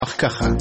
ככה.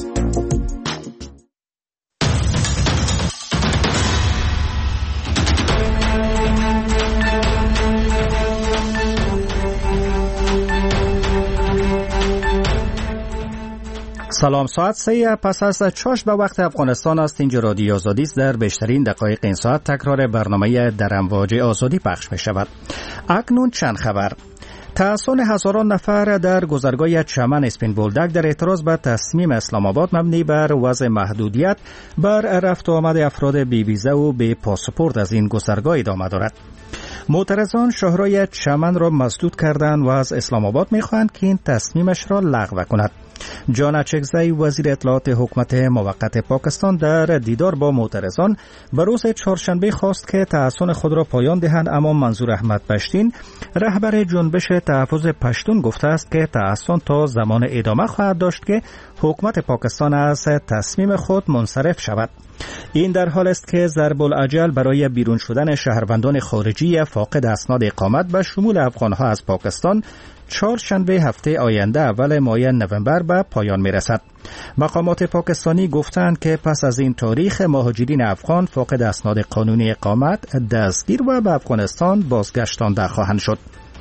سلام، ساعت 3 پس از چاش به وقت افغانستان است. اینجا رادیو آزادی است. در بیشترین دقایق این ساعت تکرار برنامه در امواج آزادی پخش می شود. اکنون چند خبر. تحصن هزاران نفر در گذرگاه چمن اسپین بولدک در اعتراض به تصمیم اسلام آباد مبنی بر وضع محدودیت بر رفت و آمد افراد بی ویزا و بی پاسپورت از این گذرگاه ادامه دارد. معترضان شاهراه چمن را مسدود کردند و از اسلام آباد می‌خواهند که این تصمیمش را لغو کند. جان اچکزی وزیر اطلاعات حکومت موقت پاکستان در دیدار با معترضان به روز چهارشنبه خواست که تحصن خود را پایان دهند، اما منظور احمد پشتین رهبر جنبش تحفظ پشتون گفته است که تحصن تا زمان ادامه خواهد داشت که حکومت پاکستان از تصمیم خود منصرف شود. این در حال است که ضرب الاجل برای بیرون شدن شهروندان خارجی فاقد اسناد اقامت به شمول افغانها از پاکستان چهارشنبه هفته آینده اول ماه نوامبر به پایان میرسد. مقامات پاکستانی گفتند که پس از این تاریخ مهاجرین افغان فاقد اسناد قانونی اقامت دستگیر و به افغانستان بازگشتانده خواهند شد.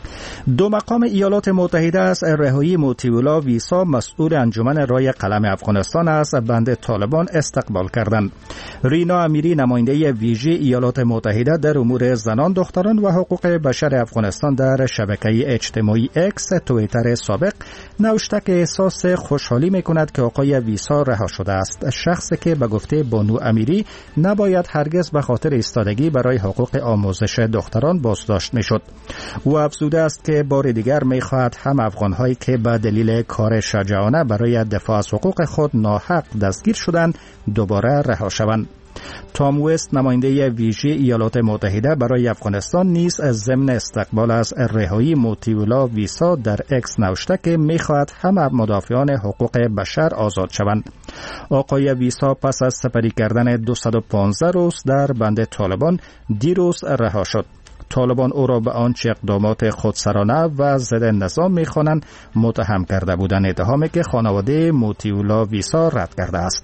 دو مقام ایالات متحده از رهایی موتیولا ویسا مسئول انجمن رای قلم افغانستان از بند طالبان استقبال کردند. رینا امیری نماینده ویژه ایالات متحده در امور زنان، دختران و حقوق بشر افغانستان در شبکه اجتماعی اکس توییتر سابق نوشته که احساس خوشحالی می‌کند که آقای ویسا رها شده است. شخصی که به گفته بانو امیری نباید هرگز به خاطر ایستادگی برای حقوق آموزش دختران بازداشت می‌شد. او افزوده است که بار دیگر می‌خواهد هم افغان‌هایی که به دلیل کار شجاعانه برای دفاع از حقوق خود ناحق دستگیر شدند دوباره رها شوند. تام وست نماینده ویژه ایالات متحده برای افغانستان نیز از ضمن استقبال از رهایی موتیولا ویسا در اکس نوشته که می‌خواهد هم مدافعان حقوق بشر آزاد شوند. آقای ویسا پس از سپری کردن 215 روز در بند طالبان دیروز رها شد. طالبان او را به آنچه اقدامات خودسرانه و ضد نظام می‌خوانند متهم کرده بودند، اتهامی که خانواده موتیولا ویسا رد کرده است.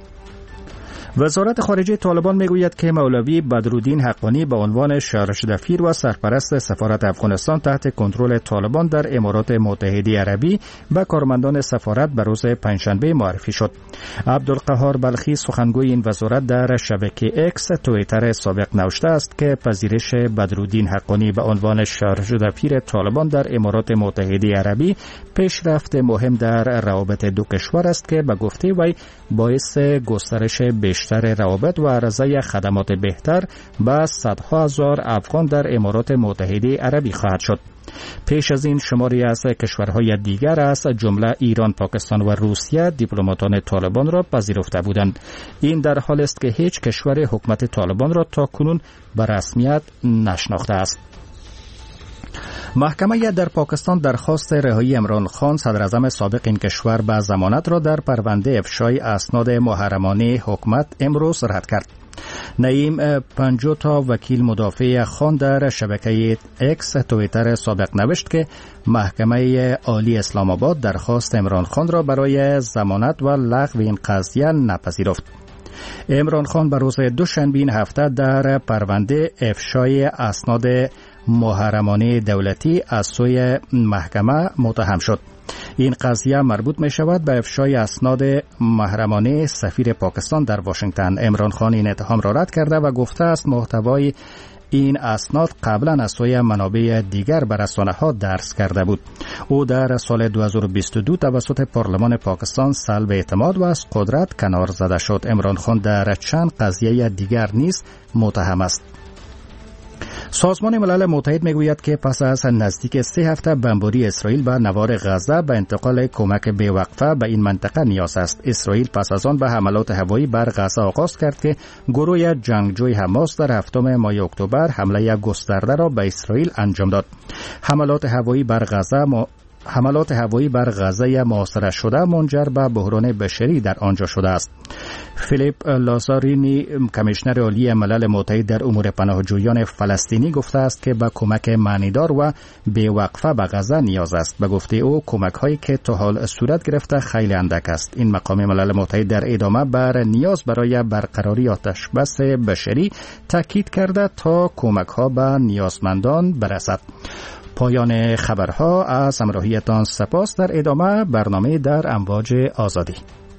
وزارت خارجه طالبان میگوید که مولوی بدرالدین حقانی به عنوان شارژ دفیر و سرپرست سفارت افغانستان تحت کنترل طالبان در امارات متحده عربی به کارمندان سفارت به روز پنجشنبه معرفی شد. عبدالقهار بلخی سخنگوی این وزارت در شبکه اکس توییتر سابق نوشته است که پذیرش بدرالدین حقانی به عنوان شارژ دفیر طالبان در امارات متحده عربی پیشرفت مهم در روابط دو کشور است که به گفته وی باعث گسترش بیشتر روابط و عرضه خدمات بهتر به صدها هزار افغان در امارات متحده عربی خواهد شد. پیش از این شماری از کشورهای دیگر از جمله ایران، پاکستان و روسیه دیپلماتان طالبان را پذیرفته بودند. این در حال است که هیچ کشور حکومت طالبان را تاکنون به رسمیت نشناخته است. محکمه در پاکستان درخواست رهایی عمران خان صدراعظم سابق این کشور به ضمانت را در پرونده افشای اسناد محرمانه حکومت امروز رد کرد. نعیم 50 تا وکیل مدافع خان در شبکه اکس توییتر سابق نوشت که محکمه عالی اسلام آباد درخواست عمران خان را برای ضمانت و لغو این قضیه نپذیرفت. عمران خان به روز دوشنبه این هفته در پرونده افشای اسناد محرمانه دولتی از سوی محکمه متهم شد. این قضیه مربوط می شود به افشای اسناد محرمانه سفیر پاکستان در واشنگتن. عمران خان این اتهام را رد کرده و گفته است محتوای این اسناد قبلا از سوی منابع دیگر به رسانه‌ها درس کرده بود. او در سال 2022 توسط پارلمان پاکستان سلب اعتماد و از قدرت کنار زده شد. عمران خان در چند قضیه دیگر نیز متهم است. سازمان ملل متحد میگوید که پس از نزدیک 3 هفته بمباری اسرائیل به نوار غزه به انتقال کمک بی‌وقفه به این منطقه نیاز است. اسرائیل پس از آن به حملات هوایی بر غزه آغاز کرد که گروه جنگجوی حماس در 7 ماه اکتبر حمله گسترده را به اسرائیل انجام داد. حملات هوایی بر غزه حملات هوایی بر غزه محاصره شده منجر به بحران بشری در آنجا شده است. فیلیپ لازارینی، کمیشنر عالی ملل متحد در امور پناهجویان فلسطینی، گفته است که به کمک معنیدار و بی‌وقفه به غزه نیاز است. به گفته او کمک هایی که تا حال صورت گرفته خیلی اندک است. این مقام ملل متحد در ادامه بر نیاز برای برقراری آتش بس بشری تاکید کرده تا کمک ها به نیازمندان برسد. پایان خبرها. از همراهیتان سپاس. در ادامه برنامه در امواج آزادی.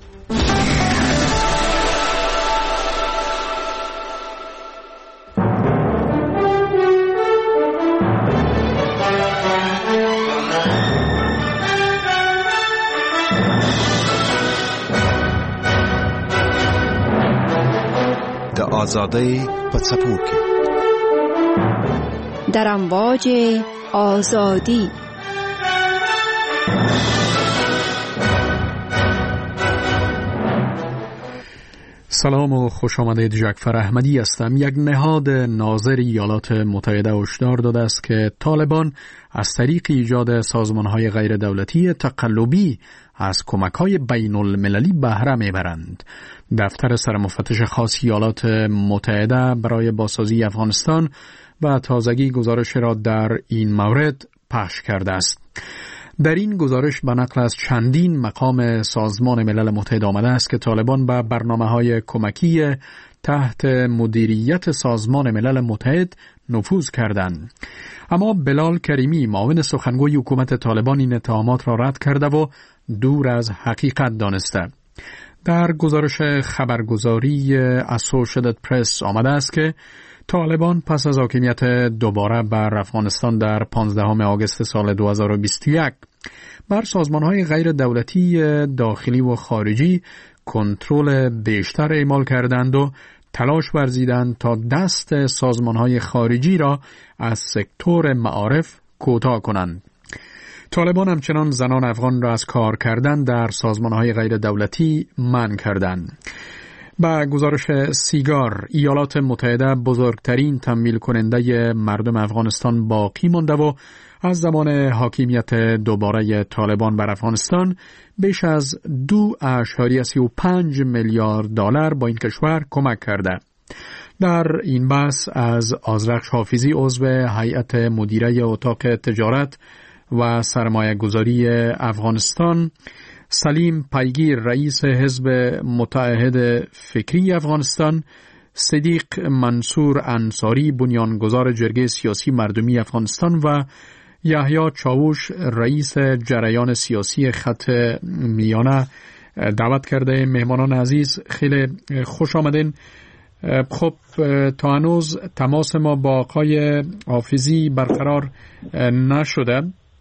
آزادی پڅپوکي در امواج آزادی. سلام و خوش آمدید. جعفر احمدی هستم. یک نهاد ناظر ایالات متحده هشدار داده است که طالبان از طریق ایجاد سازمان‌های غیر دولتی تقلبی از کمک‌های بین المللی بهره میبرند. دفتر سرمفتش خاص ایالات متحده برای بازسازی افغانستان و تازگی گزارش را در این مورد پخش کرده است. در این گزارش به نقل از چندین مقام سازمان ملل متحد آمده است که طالبان به برنامه‌های کمکی تحت مدیریت سازمان ملل متحد نفوذ کردند. اما بلال کریمی، معاون سخنگوی حکومت طالبان، این اتهامات را رد کرده و دور از حقیقت دانسته. در گزارش خبرگزاری اسوشییتد پرس آمده است که طالبان پس از حاکمیت دوباره بر افغانستان در 15 آگوست سال 2021 بر سازمان‌های غیر دولتی داخلی و خارجی کنترل بیشتر اعمال کردند و تلاش ورزیدند تا دست سازمان‌های خارجی را از سکتور معارف کوتاه کنند. طالبان همچنان زنان افغان را از کار کردن در سازمان‌های غیر دولتی منع کردند. با گزارش سیگار، ایالات متحده بزرگترین تمویل کننده مردم افغانستان باقی مانده و از زمان حاکمیت دوباره طالبان بر افغانستان بیش از 2.35 میلیارد دلار با این کشور کمک کرده. در این بحث از آذرخش حافظی، عضو هیئت مدیره اتاق تجارت و سرمایه گذاری افغانستان، سلیم پیگیر، رئیس حزب متحد فکری افغانستان، صدیق منصور انصاری، بنیانگذار جرگه سیاسی مردمی افغانستان و یحیی چاوش، رئیس جریان سیاسی خط میانه دعوت کرده. مهمانان عزیز خیلی خوش آمدین. خب تا هنوز تماس ما با آقای حافظی برقرار نشده.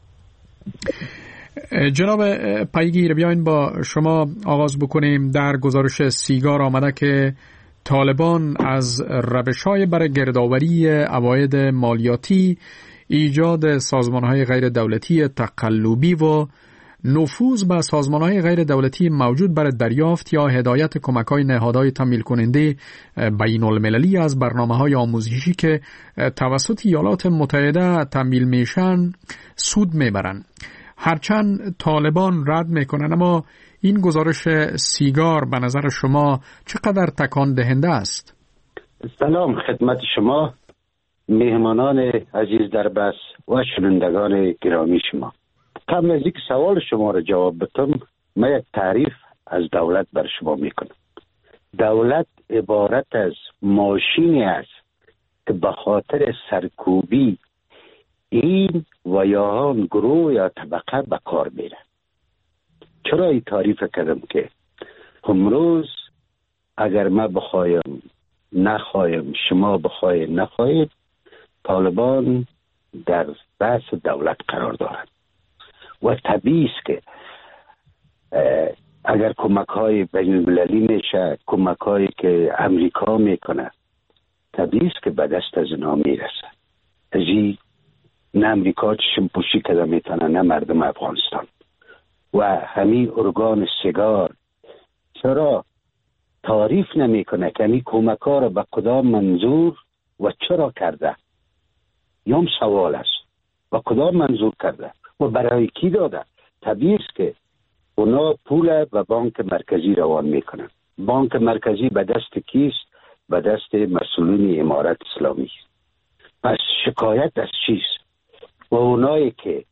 جناب پیگیر، بیاین با شما آغاز بکنیم. در گزارش سیگار آمده که طالبان از روش‌های برای گردآوری عواید مالیاتی، ایجاد سازمان‌های غیر دولتی تقلبی و نفوذ به سازمان‌های غیر دولتی موجود برای دریافت یا هدایت کمک‌های نهادهای تمویل کننده بین المللی از برنامه‌های آموزشی که توسط ایالات متحده تمویل میشن سود میبرن. هرچند طالبان رد میکنن، اما این گزارش سیگار به نظر شما چقدر تکان دهنده است؟ سلام خدمت شما، مهمانان عزیز در بس و شنوندگان گرامی شما. قبل از اینکه سوال شما را جواب بدم، من یک تعریف از دولت بر شما میکنم. دولت عبارت از ماشینی است که به خاطر سرکوبی این و یا آن گروه یا طبقه به کار میره. چرا این تعریف کردم که امروز اگر من بخوایم نخوایم، شما بخواید نخواهید، طالبان در دست دولت قرار دارند و طبیعی است که اگر کمک های بین المللی میشه، کمک هایی که امریکا میکنه، طبیعی است که به دست از اینا میرسه. از این نه امریکا چشم پوشی کده میتونه، نه مردم افغانستان. و همین ارگان سیگار چرا تعریف نمیکنه که همین کمک ها را به کدام منظور و چرا کرده؟ یوم سوال است. و کدام منظور کرده و برای کی داده؟ طبیعی است که اونا پول به بانک مرکزی روان میکنن. بانک مرکزی به دست کیست؟ به دست مسئولین امارت اسلامی. پس شکایت از چیست؟ و اونایی که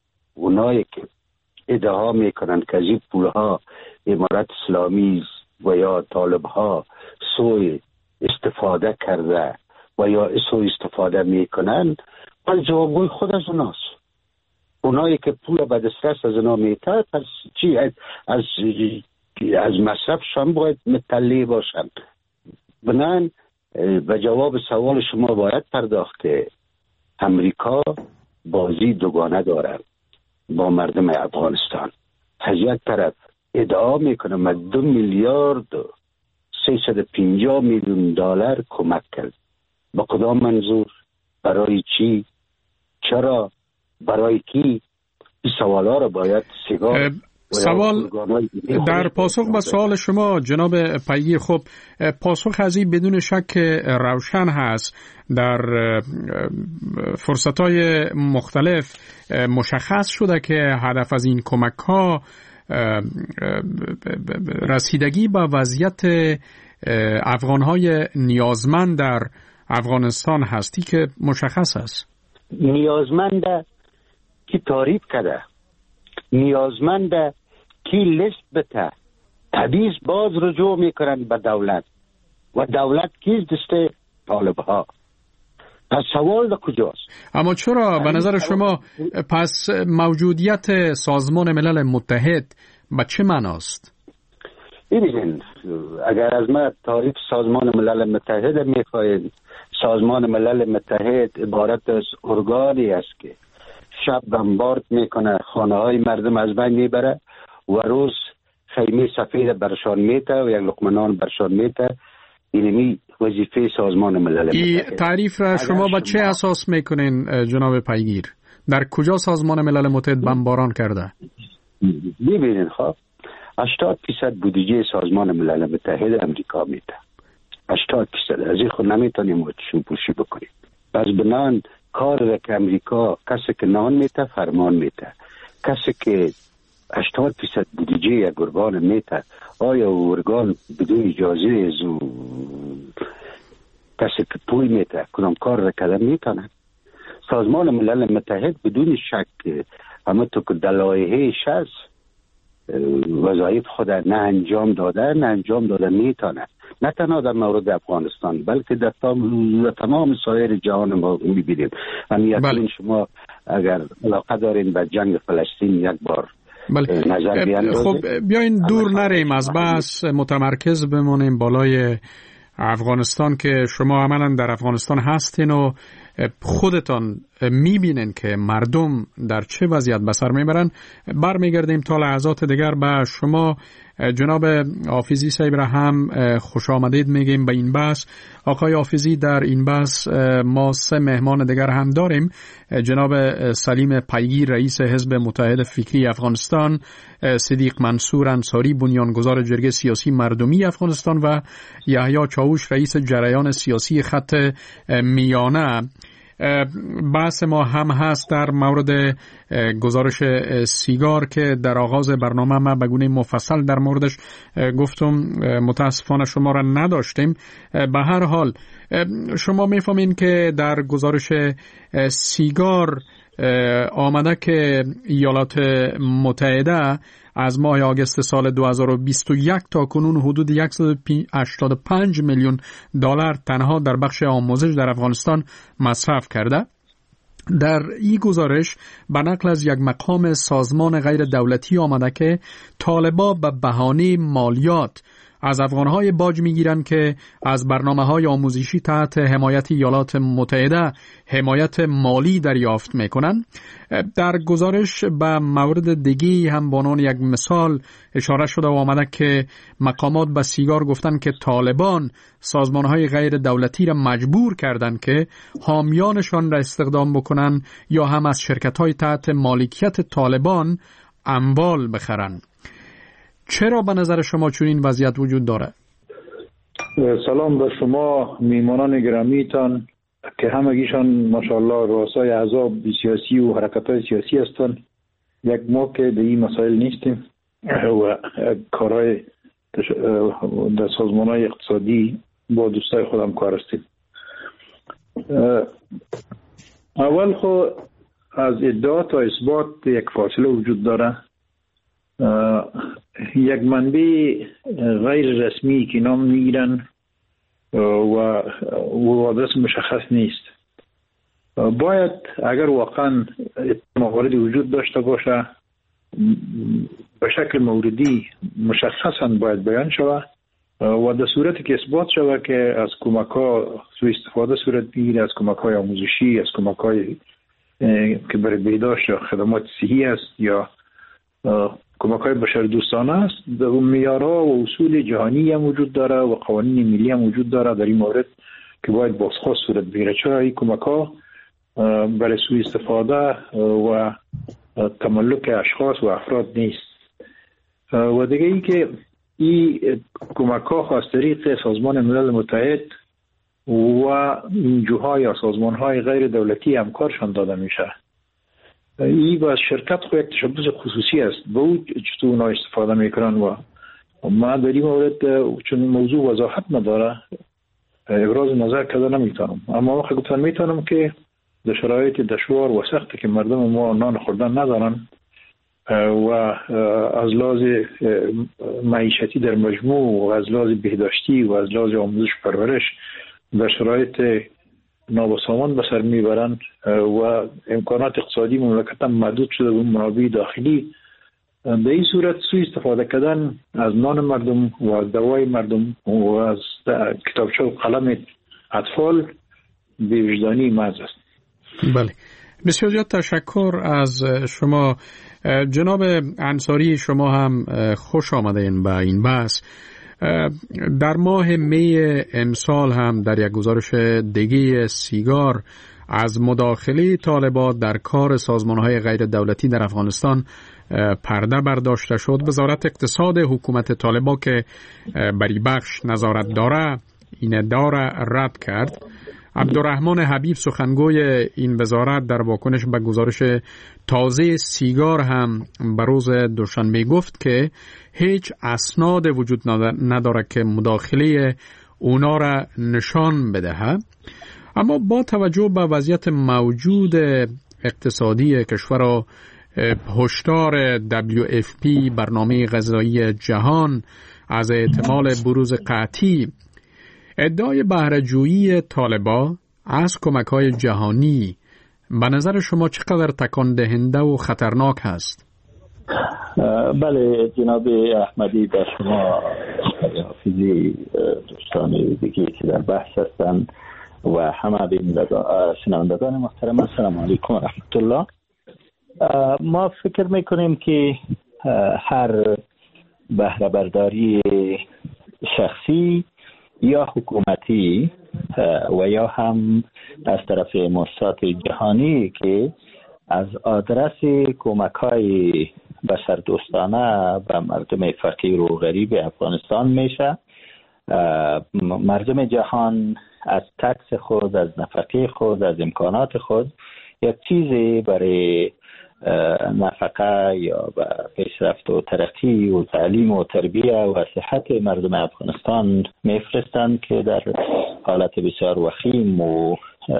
ادعا میکنن که از این پولها امارت اسلامی و یا طالب ها سوء استفاده کرده و یا سوء استفاده میکنن، پس جوابگوی خود از اوناست. اونایی که پول به دسترس از اونا میته، پس چی از مصرفشان باید مطلع باشن. بنان به جواب سوال شما باید پرداخت که امریکا بازی دوگانه داره با مردم افغانستان. از یک طرف ادعا میکنه ما 2 میلیارد 350 میلیون دلار کمک کرد. با کدام منظور؟ برای چی؟ چرا؟ برای کی؟ این سوالا رو باید سوال در پاسخ به سوال شما جناب پیگیر، خب پاسخ از این بدون شک روشن هست. در فرصتهای مختلف مشخص شده که هدف از این کمک ها رسیدگی به وضعیت افغانهای نیازمند در افغانستان هستی که مشخص است. نیازمند کی تعریف کرده؟ نیازمند کی لیست بته؟ طبیعی باز رجوع میکنن به دولت و دولت کیست؟ دسته طالب ها. پس سوال در کجاست؟ اما چرا به نظر شما پس موجودیت سازمان ملل متحد به چه معناست؟ ببینید، اگر از ما تعریف سازمان ملل متحد میخواهید، سازمان ملل متحد عبارت از ارگانی است که شب بمبارد میکنه، خانه های مردم از بین میبره و روز خیمه سفید برشان میته و یک لقمه نان برشان میته. اینمی وظیفه سازمان ملل متحد. این تعریف را شما با چه اساس میکنین جناب پیگیر؟ در کجا سازمان ملل متحد بمباران کرده؟ ببینید، خب 80% بودجه سازمان ملل متحد امریکا میده. 80% از این خود نمیتونیم چشم پوشی بکنیم. پس بنان کار که امریکا کسی که نان میته فرمان میته، کسی که 80% بودجه یک ارگان میته، آیا ارگان بدون اجازه از کسی که پول میته کدام کار را کردن میتونه؟ سازمان ملل متحد بدون شک اما تو که در لایحه‌اش هست وظایف خود نه انجام داده میتونه. نه تنها در مورد افغانستان بلکه در تمام سایر جهان ما میبینیم. همین شما اگر علاقه دارین به جنگ فلسطین یک بار نظر بیاندازید. خب بیاین دور نریم از بحث، متمرکز بمونیم بالای افغانستان که شما عملا در افغانستان هستین و خودتان میبینین که مردم در چه وضعیت به سر میبرن. برمیگردیم تا لحظات دیگر به شما جناب حافظی صاحب را هم خوش آمدید میگیم به این بحث. آقای حافظی، در این بحث ما 3 مهمان دیگر هم داریم. جناب سلیم پیگیر رئیس حزب متحد فکری افغانستان، صدیق منصور انصاری بنیانگذار جرگه سیاسی مردمی افغانستان و یحیی چاوش رئیس جریان سیاسی خط میانه. بحث ما هم هست در مورد گزارش سیگار که در آغاز برنامه ما به گونه مفصل در موردش گفتم، متاسفانه شما را نداشتیم. به هر حال شما میفهمین که در گزارش سیگار آمده که ایالات متحده از ماه آگوست سال 2021 تا کنون حدود 185 میلیون دلار تنها در بخش آموزش در افغانستان مصرف کرده. در این گزارش به نقل از یک مقام سازمان غیر دولتی آمده که طالبان به بهانه مالیات از افغانهای باج میگیرند که از برنامه‌های آموزشی تحت حمایت ایالات متحده حمایت مالی دریافت میکنند. در گزارش به مورد دیگه هم به عنوان یک مثال اشاره شده و آمده که مقامات به سیگار گفتند که طالبان سازمانهای غیر دولتی را مجبور کردند که حامیانشان را استخدام بکنند یا هم از شرکت‌های تحت مالکیت طالبان اموال بخرند. چرا به نظر شما چنین وضعیت وجود داره؟ سلام به شما میهمانان گرامیتان که همگیشان ماشاءالله رؤسای احزاب سیاسی و حرکت‌های سیاسی هستند یک ما که به این مسائل نیستیم و کارهای در سازمان‌های اقتصادی با دوستای خودم کار هستیم. اول خود از ادعا تا اثبات یک فاصله وجود داره. یک منبع غیر رسمی که نام میگیرن و آدرس مشخص نیست. باید اگر واقعا مواردی وجود داشته باشه به شکل موردی مشخصا باید بیان شود و در صورتی که اثبات شود که از کمک‌ها سوء استفاده صورت میگیره، از کمک‌های آموزشی، از کمک‌های که برای بهداشت یا خدمات صحی است یا کمک‌های بشردوستانه است، در معیارها و اصول جهانی هم وجود داره و قوانین ملی هم وجود داره در این مورد که باید بازخواست صورت بگیره. چرا این کمک‌ها برای سوء استفاده و تملک اشخاص و افراد نیست. و دیگه ای که این کمک‌ها از طریق سازمان ملل متحد و انجوها یا سازمان‌های غیر دولتی همکارشان داده میشه. این با شرکت خود یک تشبث خصوصی است، به او چطور اونا استفاده میکنن و ما در این مورد چون موضوع وضاحت نداره ابراز نظر کرده نمیتونم. اما وقتی گفتن میتونم که در شرایط دشوار و سختی که مردم ما نان خوردن ندارن و از لحاظ معیشتی در مجموع و از لحاظ بهداشتی و از لحاظ آموزش پرورش در شرایط نابسامان به سر میبرند و امکانات اقتصادی مملکت هم محدود شده به منابع داخلی، به این صورت سوء استفاده کردن از نان مردم و از دوای مردم و از کتابچه و قلم اطفال بی‌وجدانی محض است. بله، بسیار زیاد تشکر از شما جناب انصاری. شما هم خوش آمدین به این بحث. در ماه می امسال هم در یک گزارش دیگه سیگار از مداخله طالبان در کار سازمان‌های غیر دولتی در افغانستان پرده برداشته شد. وزارت اقتصاد حکومت طالبان که بری بخش نظارت داره این ادعا را رد کرد. عبدالرحمن حبیب سخنگوی این وزارت در واکنش به گزارش تازه سیگار هم به روز دوشنبه گفت که هیچ اسناد وجود نداره که مداخله اونا را نشان بدهد. اما با توجه به وضعیت موجود اقتصادی کشور و هشدار WFP برنامه غذایی جهان از احتمال بروز قحطی، ادعای بهره‌جویی طالبان از کمک‌های جهانی به نظر شما چقدر تکان دهنده و خطرناک است؟ بله جناب احمدی، به شما حافظی، دوستان دیگه که در بحث هستند و همه شنوندگان محترم، السلام علیکم و رحمت الله. ما فکر میکنیم که هر بهره برداری شخصی یا حکومتی و یا هم از طرف مؤسسات جهانی که از آدرس کمک‌های بشردوستانه به مردم فقیر و غریب افغانستان میشه، مردم جهان از تکس خود، از نفقه خود، از امکانات خود یک چیزی برای نفقه یا پیشرفت و ترقی و تعلیم و تربیه و صحت مردم افغانستان میفرستند که در حالت بسیار وخیم و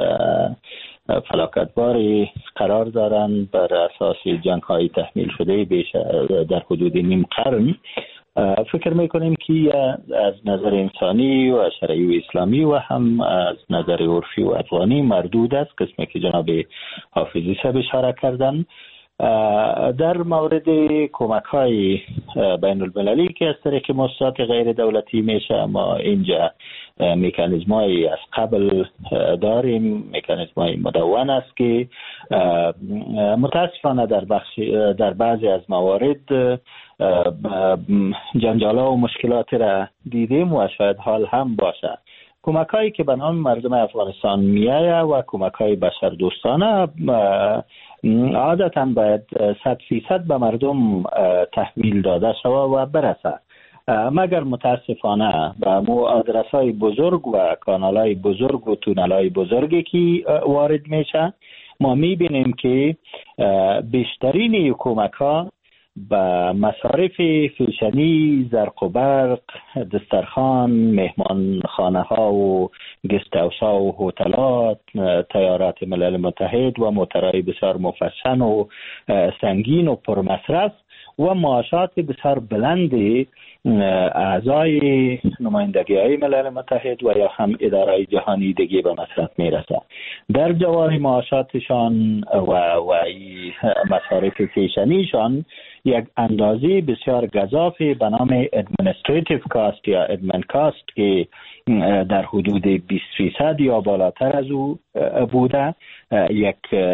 فلاکتباری قرار دارند بر اساس جنگ های تحمیل شده بیش در حدود نیم قرن. فکر میکنیم که از نظر انسانی و شرعی و اسلامی و هم از نظر عرفی و افغانی مردود است، قسمی که جناب حافظی صاحب اشاره کردن. در مورد کمک های بین المللی که از طریق مؤسسات غیر دولتی میشه، ما اینجا مکانیزم های از قبل داریم، مکانیزم های مدون است که متاسفانه در بعضی از موارد جنجالا و مشکلات را دیدیم و شاید حال هم باشه. کمک هایی که به نام مردم افغانستان میایه و کمک های بشردوستانه عادتا باید 100% به مردم تحویل داده شود و برسه، مگر متاسفانه به مو آدرس های بزرگ و کانال های بزرگ و تونل های بزرگی که وارد میشه ما میبینیم که بیشترین کمک ها به مصارف فیشنی، زرق و برق، دسترخوان، مهمان خانه ها و گست هاوس ها و هتلات، طیارات ملل متحد و موترهای بسیار مفصل و سنگین و پرمصرف و معاشات بسیار بلند اعضای نمایندگی های ملل متحد و یا هم اداره جهانی دیگه به مصرف میرسه. در جوار معاشاتشان و مصارف فیشنیشان یک اندازه بسیار گزاف به نام administrative cost یا admin cost که در حدود 20% یا بالاتر از او بوده، یک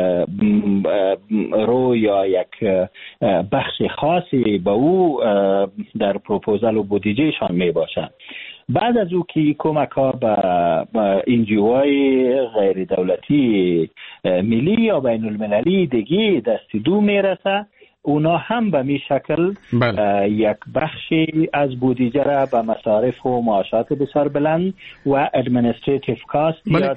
رو یا یک بخش خاصی به او در پروپوزال و بودجهشان می باشد. بعد از او که کمک ها به NGO غیر دولتی ملی یا بین المللی دیگه دست دو می رسه، اونا هم به می شکل یک بخشی از بودجه را به مصارف و معاشات بسیار بلند و administrative cost یا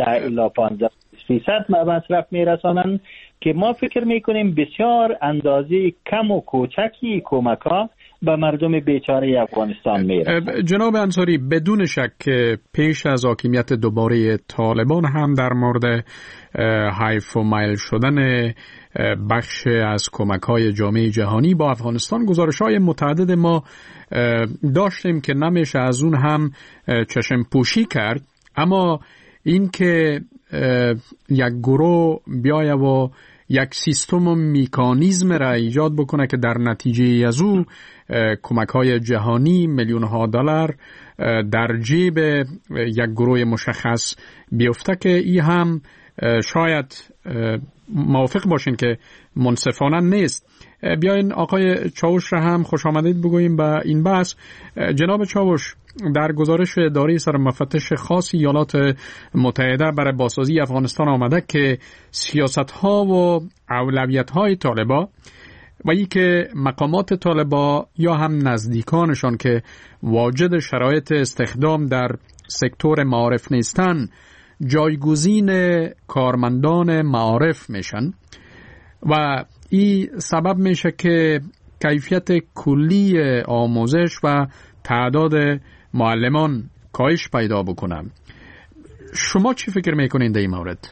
10-15% مصرف می رسانند که ما فکر می کنیم بسیار اندازه کم و کوچکی کمک ها به مردم بیچاره افغانستان می رسند. جناب انصاری، بدون شک پیش از حاکمیت دوباره طالبان هم در مورد حیف و مایل شدن بخش از کمک‌های جامعه جهانی با افغانستان گزارش‌های متعدد ما داشتیم که نمیشه از اون هم چشم پوشی کرد، اما این که یک گروه بیایه و یک سیستم و میکانیزم را ایجاد بکنه که در نتیجه از او کمک‌های جهانی میلیون‌ها دلار در جیب یک گروه مشخص بیفته، که این هم شاید موافق باشین که منصفانه نیست. بیاین آقای چاوش را هم خوش آمدید بگوییم به این بحث. جناب چاوش، در گزارش اداره سرمفتش خاص ایالات متحده برای بازسازی افغانستان آمده که سیاست‌ها و اولویت‌های طالبان و ای که مقامات طالبان یا هم نزدیکانشان که واجد شرایط استخدام در سکتور معارف نیستن جایگزین کارمندان معارف میشن و این سبب میشه که کیفیت کلی آموزش و تعداد معلمان کاهش پیدا بکنه. شما چی فکر میکنین در این مورد؟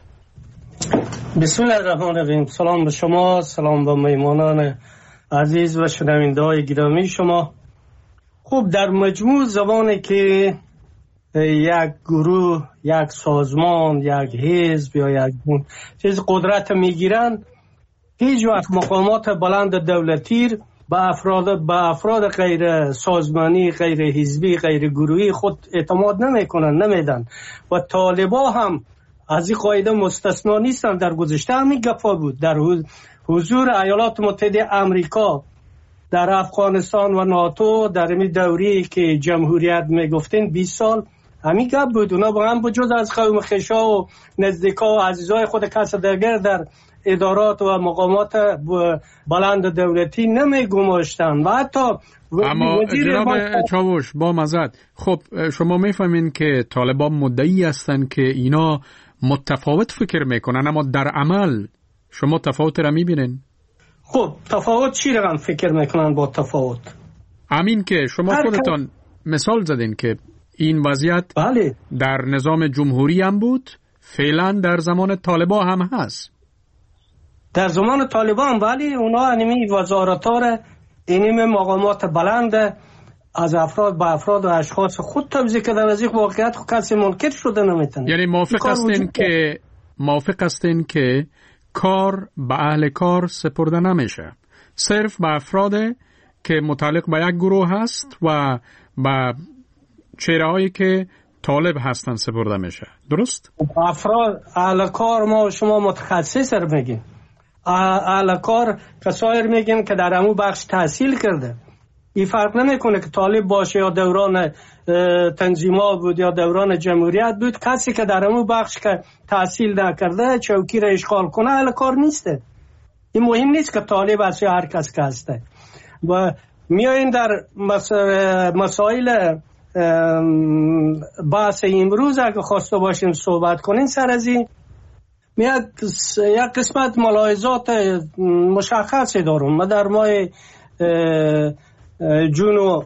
بسم الله الرحمن الرحیم. سلام به شما، سلام به میمانان عزیز و شنونده‌های گرامی شما. خب در مجموع زمانی که یک گروه، یک سازمان، یک حزب یا یک چیز قدرت میگیرن، هیچ وقت مقامات بلند دولتی به افراد غیر سازمانی، غیر حزبی، غیر گروهی خود اعتماد نمیدن و طالبا هم از این قاعده مستثنا نیستن. در گذشته همین گپا بود، در حضور ایالات متحده آمریکا در افغانستان و ناتو در این دوری که جمهوریت میگفتین 20 سال همین گپ بود. اونا با هم بجز از قوم خشا و نزدیکا و عزیزای خود کس دیگر در ادارات و مقامات بلند دولتی نمیگماشتن و حتی اما جناب چاوش با مزد، خب شما میفهمین که طالبان مدعی هستن که اینا متفاوت فکر میکنن، اما در عمل شما تفاوت را میبینین؟ خب تفاوت چی رقم فکر میکنن با تفاوت؟ همین که شما خودتان مثال زدین که این وضعیت بله در نظام جمهوری هم بود، فعلا در زمان طالبان هم هست. در زمان طالبان ولی اونا انیمی وزارتار اینیم مقامات بلند از افراد به افراد و اشخاص خود تبذیر کردن. از این واقعیت کسی منکر شده نمیتونه. یعنی موافق هستین که کار به اهل کار سپرده نمیشه، صرف به افراد که متعلق به یک گروه هست و به چهره‌هایی که طالب هستن سپرده میشه، درست؟ افراد اهل کار ما و شما متخصص رو میگیم. اهل کار کسایی رو میگیم که در همون بخش تحصیل کرده. این فرق نمیکنه که طالب باشه یا دوران تنظیما بود یا دوران جمهوریت بود. کسی که در همون بخش که تحصیل نکرده چوکی را اشغال کنه اهل کار نیسته. این مهم نیست که طالب است یا هر کس که هسته. و میایین در مسائل بحث امروز اگه خواسته باشیم صحبت کنین سر از این یک قسمت ملاحظات مشخصی دارم. من در ماه جون و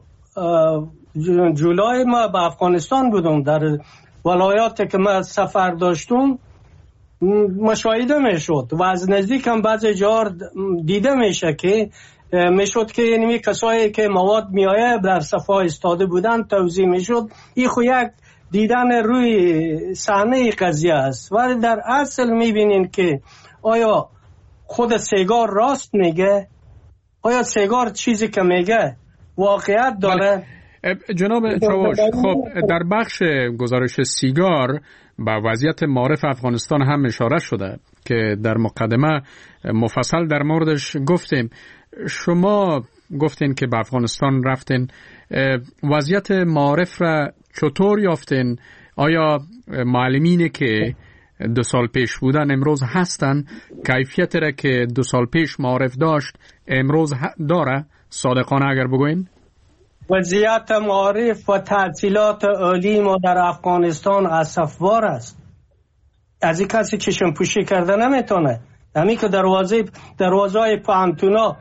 جولای ما به افغانستان بودم. در ولایاتی که من سفر داشتم مشاهده میشد و از نزدیک هم بعضی جا دیده میشه که میشد که یعنی کسایی که مواد میایه در صفحه استاده بودن توضیح میشد. این خو یک دیدن روی صحنه قضیه است، ولی در اصل میبینین که آیا خود سیگار راست میگه؟ آیا سیگار چیزی که میگه واقعیت داره؟ جناب چاوش، خب در بخش گزارش سیگار به وضعیت معارف افغانستان هم اشاره شده که در مقدمه مفصل در موردش گفتیم. شما گفتین که به افغانستان رفتین، وضعیت معارف را چطور یافتین؟ آیا معلمینی که 2 سال پیش بودن امروز هستن؟ کیفیت را که 2 سال پیش معارف داشت امروز داره؟ صادقانه اگر بگوین. وضعیت معارف و تحصیلات عالی ما در افغانستان اسفبار است. از این کسی چشم پوشی کرده نمیتونه. همین که دروازه پانتونا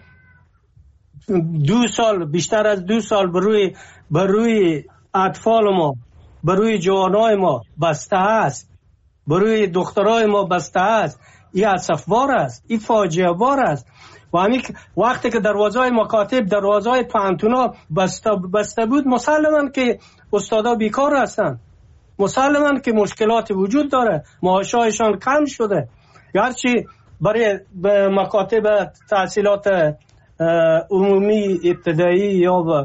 2 سال، بیشتر از 2 سال بروی اطفال ما، بروی جوانای ما بسته است، بروی دخترای ما بسته است. این اسفبار است، این فاجعه بار است. و همین وقتی که دروازه مکاتب، دروازه پانتونا بسته بود، مسلماً که استادا بیکار هستن، مسلماً که مشکلات وجود داره، معاشایشان کم شده. گرچه برای مکاتب تحصیلات عمومی ابتدایی یا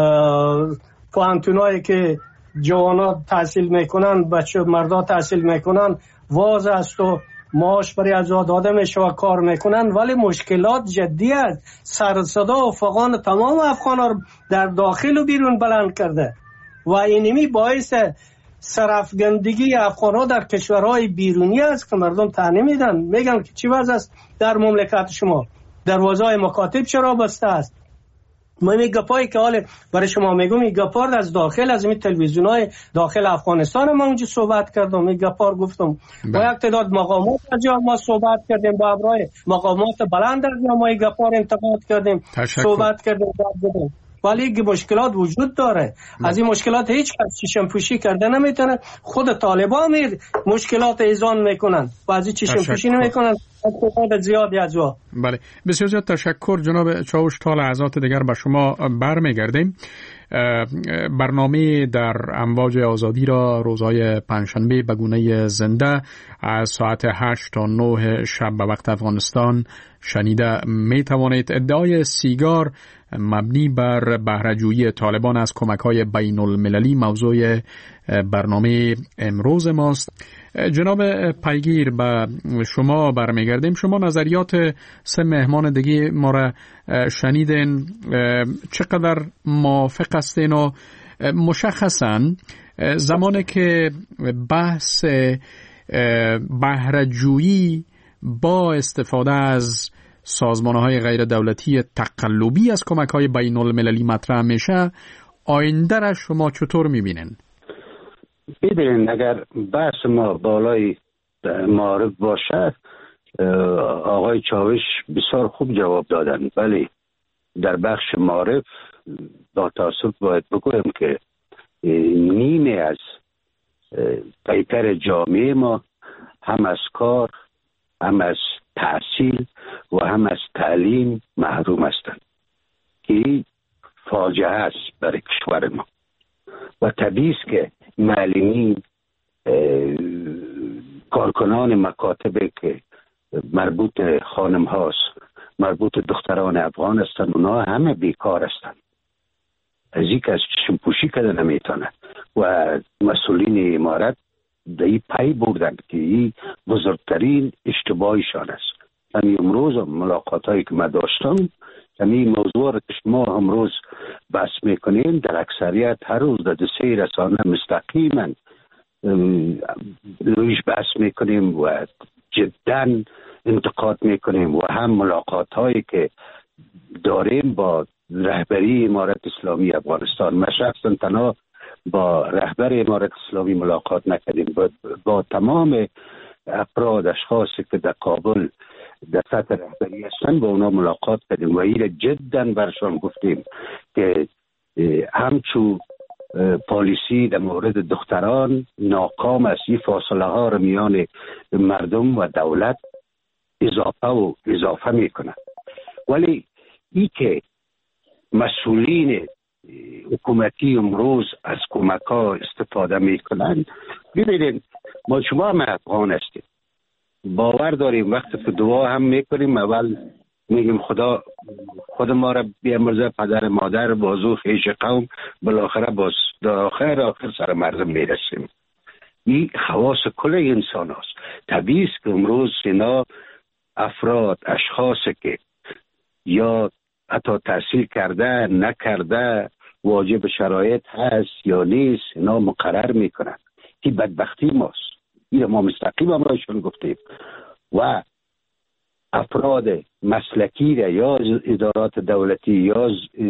پانتونایی که جوانا تحصیل میکنن، بچه مردا تحصیل میکنن، واز است و معاش برای از داده میشه و کار میکنن، ولی مشکلات جدی است. سر صدا و فغان تمام افغان‌ها در داخل و بیرون بلند کرده و اینمی باعث سرافگندگی افغان‌ها در کشورهای بیرونی است که مردم طعنه میدن، میگن که چی وضع است در مملکت شما، دروازه مکاتب چرا بسته است. من این گپایی که حالا برای شما میگم، این گپار از داخل از این تلویزیون‌های داخل افغانستان ما اونجا صحبت کردم، این گپار گفتم با یک تعداد مقامات اونجا ما صحبت کردیم، با ابرای مقامات بلند ما این گپار انتقاد کردیم، صحبت کردیم، ولی مشکلات وجود داره. از این مشکلات هیچ کس چشم پوشی کرده نمیتونه. خود طالبان مشکلات ایزان میکنن و از این چشم پوشی نمیکنن. زیادی از وا. بله، بسیار زیاد تشکر جناب چاوش. تا لحظات دیگر به شما برمیگردیم. برنامه در امواج آزادی را روزهای پنجشنبه به گونه زنده از ساعت 8 تا 9 شب به وقت افغانستان شنیده می توانید. ادعای سیگار مبنی بر بهره‌جویی طالبان از کمک‌های بین المللی موضوع برنامه امروز ماست. جناب پیگیر، به شما برمیگردیم. شما نظریات 3 مهمان دیگه ما را شنیدین، چقدر موافق هستین و مشخصاً زمانی که بحث بهره‌جویی با استفاده از سازمان‌های غیر دولتی تقلبی از کمک‌های بین المللی مطرح میشه، آینده را شما چطور می‌بینین؟ ببینید، اگر بحث ما بالای معارف باشه، آقای چاوش بسیار خوب جواب دادن، ولی در بخش معارف با تأسف باید بگویم که نیمه از پیکر جامعه ما هم از کار، هم از تحصیل و هم از تعلیم محروم هستند که فاجعه است برای کشور ما. و طبیعی است که معلمین، کارکنان مکاتب که مربوط خانم هاست، مربوط دختران افغان هستند، اونا همه بیکار هستند. از این که از چشم پوشی کرده نمیتونه و مسئولین امارت در این پی بردن که این بزرگترین اشتباهشان است. همین امروز ملاقات هایی که من داشتم، همین موضوع را که شما امروز بحث میکنین، در اکثریت هر روز در 3 رسانه مستقیما رویش بحث میکنیم و جدا انتقاد میکنیم. و هم ملاقات هایی که داریم با رهبری امارت اسلامی افغانستان، من شخصا تنها با رهبر امارت اسلامی ملاقات نکردیم، با تمام افراد اشخاصی که در کابل در سطح رهبری هستن با اونا ملاقات کردیم و این جدا برشان گفتیم که همچون پالیسی در مورد دختران ناکام است. این فاصله ها رو میان مردم و دولت اضافه میکنه. ولی ای که مسئولین حکومتی امروز از کمک ها استفاده میکنن، ببینید ما شما هم افغان هستیم، باور داریم وقتی که دعا هم میکنیم اول میگیم خدا خود ما را بیامرزه، پدر مادر بازو خیش قوم، بالاخره باز در آخر سر مردم میرسیم. این خواص کل انسان هست. طبیعی است که امروز اینا افراد اشخاصی که یا حتی تحصیل کرده نکرده واجب شرایط هست یا نیست اینا مقرر میکنن. این بدبختی ماست. این ما مستقیم هم رایشون گفتیم و افراد مسلکی را یا ادارات دولتی یا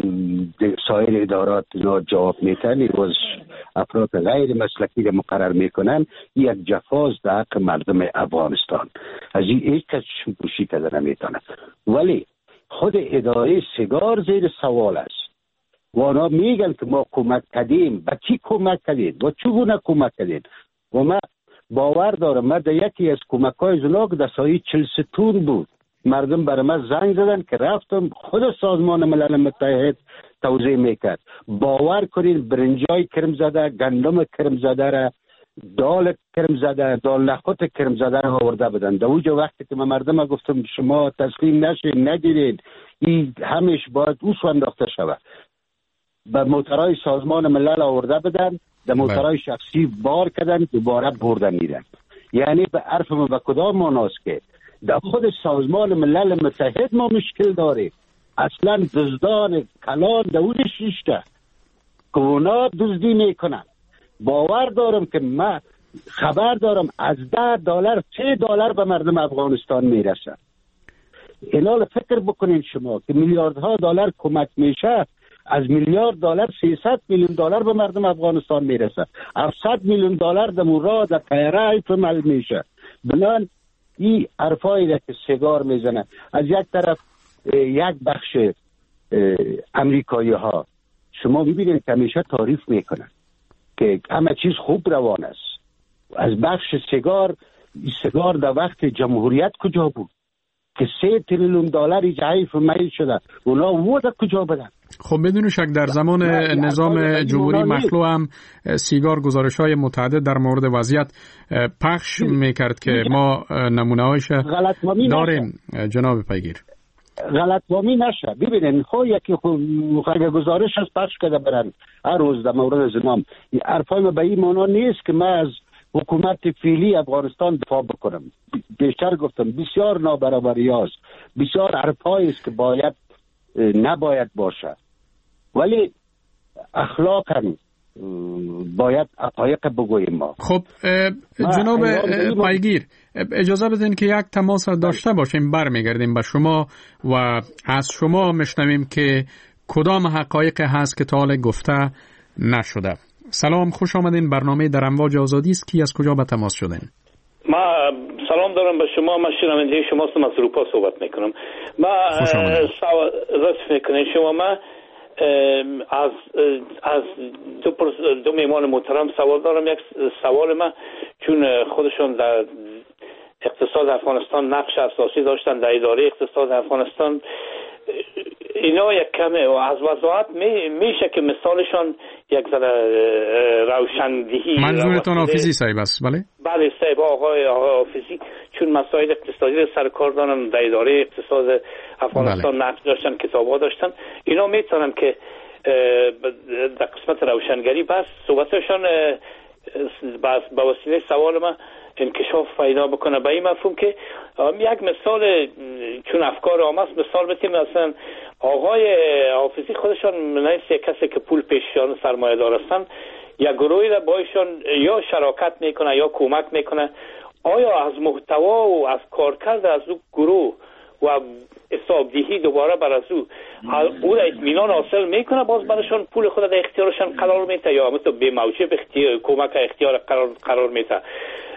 سایر ادارات جواب میتن و افراد غیر مسلکی را مقرر میکنن. یک جفاست در حق مردم افغانستان. از این یک کس پوشی کرده نمیتونه. ولی خود اداره سیگار زیر سوال است و اونا میگن که ما کمک کردیم. به کی کمک کردیم و چگونه کمک کردیم؟ و من باور دارم من در یکی از کمک های زناک در سایه 40 ستون بود. مردم برای من زنگ زدن که رفتم خود سازمان ملل متحد توضیح میکرد. باور کنید برنجای کرم زده، گندم کرم زده را، دال کرم زده، دال نخود کرم زده را آورده بدن. در اوجه وقتی که من مردم گفتم شما تسلیم نشین نگیرید، این همیش باید اوسو انداخته شود. به موترهای سازمان ملل آورده بدن، در موترهای شخصی بار کردن، دوباره بردن میرن. یعنی به عرف ما به کدام ماناست که در خود سازمان ملل متحد ما مشکل داریم. اصلا دزدان کلان در اون شیشته که اونا دزدی میکنن. باور دارم که من خبر دارم از $10 $3 به مردم افغانستان میرسن. اینا فکر بکنین شما که میلیاردها دلار کمک میشه، از $1,000,000,000 $300 میلیون به مردم افغانستان میرسه. $700 میلیون در مورد در تیره عمل میشه. بنان این حرفایی که سیگار میزنه. از یک طرف یک بخش امریکایی ها شما میبینید که همیشه تعریف میکنن که همه چیز خوب روان است. از بخش سیگار در وقت جمهوریت کجا بود که $3 تریلیون ضعیف میل شده؟ اونا وعده کجا بدن؟ خب بدون شک در زمان نظام جمهوری مخلوع هم سیگار گزارش‌های متعدد در مورد وضعیت پخش میکرد که ما نمونه‌هایش داریم. جناب پیگیر غلط‌فهمی نشه. ببینید خب یکی گزارش از پخش کرده برن هر روز در مورد زنام. حرفای ما به این معنا نیست که من از حکومت فعلی افغانستان دفاع بکنم. بیشتر گفتم بسیار نابرابری است، بسیار حرفایی است که نباید باشه، ولی اخلاقاً باید حقایق بگوییم ما. خب جناب پیگیر اجازه بدین که یک تماس داشته باشیم، برمیگردیم به شما و از شما میشنویم که کدام حقایق هست که تا حال گفته نشده. سلام، خوش آمدین. برنامه در امواج آزادی است. کی از کجا به تماس شدین؟ ما سلام دارم به شما. من شنونده شما هستم، از اروپا صحبت میکنم. ما راست میکنین شما. ما از دو میهمان محترم سوال دارم. یک سوال من چون خودشون در اقتصاد افغانستان نقش اساسی داشتن در اداره اقتصاد افغانستان، اینا یک کمه از وضاحت میشه که مثالشان یک ذره روشندهی. منظورتون حافظی صاحب است؟ بله صاحب، آقای حافظی، چون مسائل اقتصادی سرکار دارن در اداره اقتصاد افغانستان نقش داشتن، کتاب‌ها داشتن. اینا میتونن که در قسمت روشنگری بس صحبتشان با وسیله سوال من انکشاف پیدا بکنه به این مفهوم که یک مثال چون افکار عام است مثال بتیم. مثلا آقای حافظی خودشان منیست یک کسی که پول پیشیان سرمایه دار هستن، یک گروهی را بایشان یا شراکت میکنه یا کمک میکنه. آیا از محتوا و از کارکرد از او گروه و حسابدهی دوباره بر از او را اطمینان حاصل میکنه، باز براشون پول خود در اختیارشان قرار میده یا مثلا به موجب کمک اختیار قرار میده؟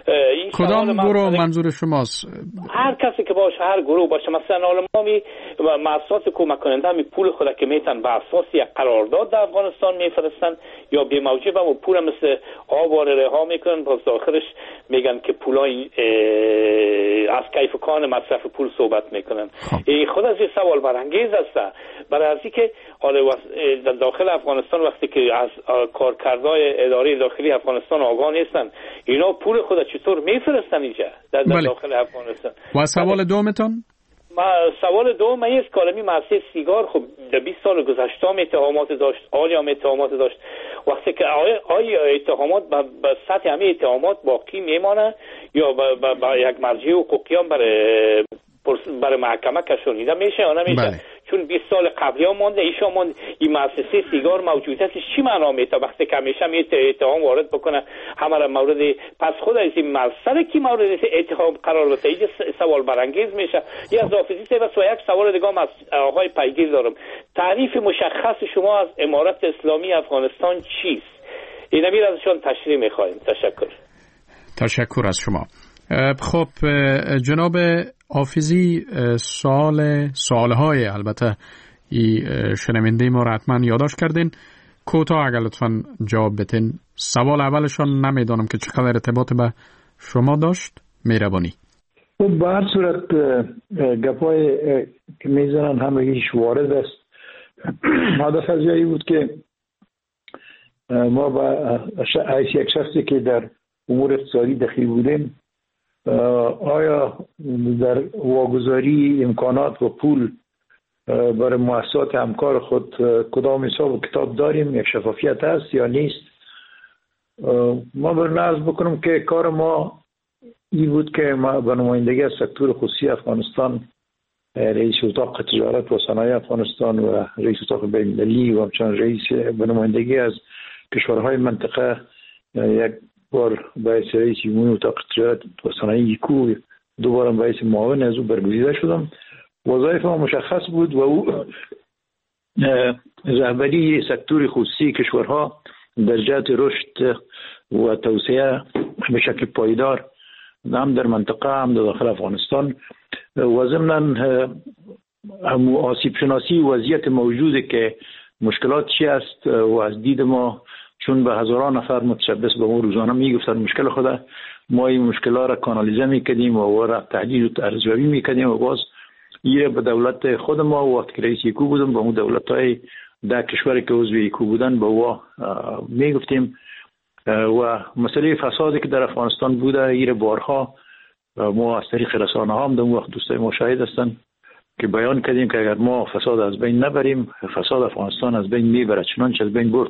کدام گروه منظور شماست؟ هر کسی که باشه، هر گروه باشه. مثلا حالا ما مؤسسات کمک کننده می پول خود که میتن به اساس یک قرارداد در افغانستان میفرستن یا بی موجب و پول مثل آوار رها میکنن، باز آخرش میگن که پولای از کیف کان مصرف پول صحبت میکنن. این خود از سوال برانگیز است، برای از اینکه در داخل افغانستان وقتی که از کارکردهای اداره داخلی افغانستان آگاه نیستن، اینا پول خود چطور میفرستن اینجا در داخل افغانستان؟ و سوال دومتون؟ سوال دوم است کالمی مؤسسه سیگار خب در 20 سال گذشته اتهامات داشت، عالی هم اتهامات داشت. وقتی که آیا اتهامات به سطح همه اتهامات باقی میمانه یا با یک مرجع حقوقی هم برای محکمه کشانیده میشه یا نمیشه؟ بله. چون 20 سال قبلی هم مانده، ایشون مانده. این مؤسسه سیگار موجودیتش چی معنا میده وقتی که همیشه اتهام وارد بکنه همه را مورد؟ پس خود از این مؤسسه کی مورد اتهام قرار بده؟ این سوال برانگیز میشه. یه از حافظی و یک سوال دیگه هم از آقای پیگیر دارم. تعریف مشخص شما از امارت اسلامی افغانستان چیست؟ اینا میره ازشون تشریح میخوایم. تشکر از شما. خب جناب حافظی، سوالهای البته شنونده ما را حتما یادداشت کردین. کوتاه اگر لطفا جواب بدین. سوال اولشان نمیدانم که چقدر ارتباط به شما داشت. مهربانی. خب به هر صورت گپای که میزنن همه هیچ وارد است. هدف از جایی بود که ما با یک شخصی که در امور اقتصادی دخیل بودیم، آیا در واگذاری امکانات و پول برای مؤسسات همکار خود کدام حساب و کتاب داریم، یک شفافیت هست یا نیست؟ ما برای عرض بکنم که کار ما این بود که ما به نمایندگی از سکتور خصوصی افغانستان، رئیس اتاق تجارت و صنایع افغانستان و رئیس اتاق بین‌المللی و همچنان رئیس به نمایندگی از کشورهای منطقه، یک بار باعث رئیس عمومی اتاق تجارت و صنایع یکو، دوباره باعث معاون از او برگزیده شدم. وظایف ما مشخص بود و او رهبری سکتور خصوصی کشورها در جهت رشد و توسعه به شکل پایدار هم در منطقه هم در داخل افغانستان و ضمناً آسیب شناسی وضعیت موجوده که مشکلات چی است و از دید ما چون به هزاران نفر متشبث به ما روزانه میگفتن مشکل خود، ما این مشکلات را کانالیزه میکردیم و را تحلیل و ارزیابی میکردیم و باز یه به دولت خود ما وقت که رئیس یکو بودم به اون دولت‌های در کشوری که عضو یکو بودن به او میگفتیم و مسئله فسادی که در افغانستان بوده ایره بارها ما از طریق رسانه ها هم در اون وقت دوستای ما شاهد هستن که بیان کردیم که اگر ما فساد از بین نبریم فساد افغانستان از بین میبره، چنانچه از بین برد.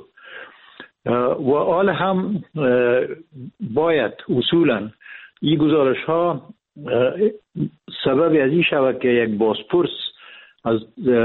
و حال هم باید اصولا این گزارش ها سبب از این شود که یک بازپرس از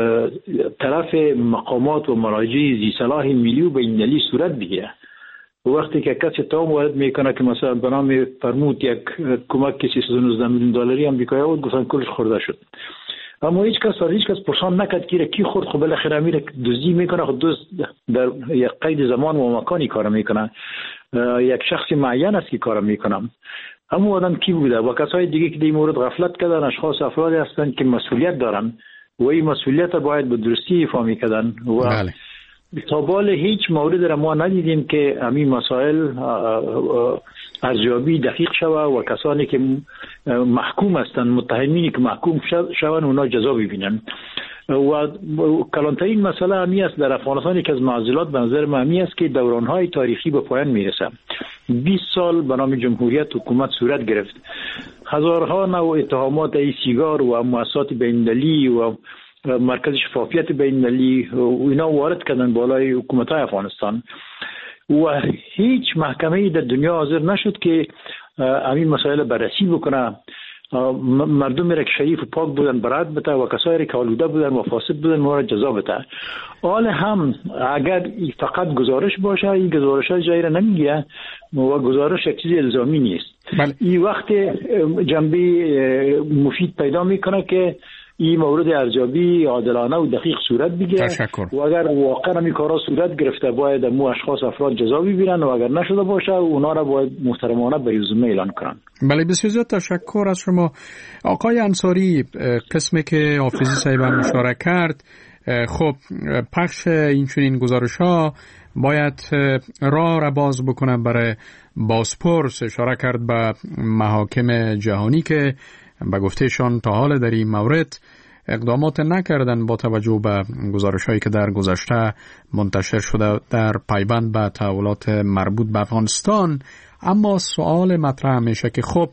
طرف مقامات و مراجع ذی صلاح ملی و بین‌المللی صورت بگیره. وقتی که کسی اتهام وارد میکنه که مثلا به نام فرمود یک کمک 319 میلیون دلاری آمریکایی بود، گفتن کلش خورده شد، اما هیچ کس پرسان نکرد که کی خورد. خب بالاخره میره دزدی میکنه، خب دزد در یک قید زمان و مکانی کار میکنه، یک شخص معین است که کار میکنه. اما آدم کی بوده و کسای دیگه که در این مورد غفلت کردن اشخاص افرادی هستند که مسئولیت دارن و این مسئولیت باید به درستی ایفا میکردن و بله. تا بال هیچ مورد را ما ندیدیم که همین مسائل ارزیابی دقیق شوه و کسانی که محکوم هستند، متهمینی که محکوم شوند اونا جزا ببینن. و کلانترین مسئله همی است در افغانستان که از معضلات به نظر من همی است که دورانهای تاریخی به پایان میرسه. 20 سال به نام جمهوریت حکومت صورت گرفت، هزارها نوع اتهامات ای سیگار و مؤسسات بین‌المللی و مرکز شفافیت بین‌المللی و اینا وارد کردن بالای حکومت‌های افغانستان و هیچ محکمه‌ای در دنیا حاضر نشد که همین مسائل بررسی بکنه. مردمی را که شریف و پاک بودن برات بده و کسایی که آلوده بودن و فاسد بودن مورد جزا بده. حال هم اگر فقط گزارش باشه این گزارش ها جایی را نمیگیره و گزارش یک چیز الزامی نیست. این وقت جنبه مفید پیدا میکنه که این مورد ارزیابی عادلانه و دقیق صورت بگیره. تشکر. و اگر واقعا این کارا صورت گرفته باید مو اشخاص افراد جزا بگیرن و اگر نشده باشه اونا را باید محترمانه به رزومه اعلان کنن. بله بسیار زیاد تشکر از شما آقای انصاری. قسمی که حافظی صاحب هم اشاره کرد، خب پخش این چنین گزارش‌ها باید راه را باز بکنه برای بازپرس. اشاره کرد به محاکم جهانی که به گفتهشان تا حال در این مورد اقدامات نکردن با توجه به گزارش‌هایی که در گذشته منتشر شده در پیوند به تحولات مربوط به افغانستان. اما سوال مطرح میشه که خب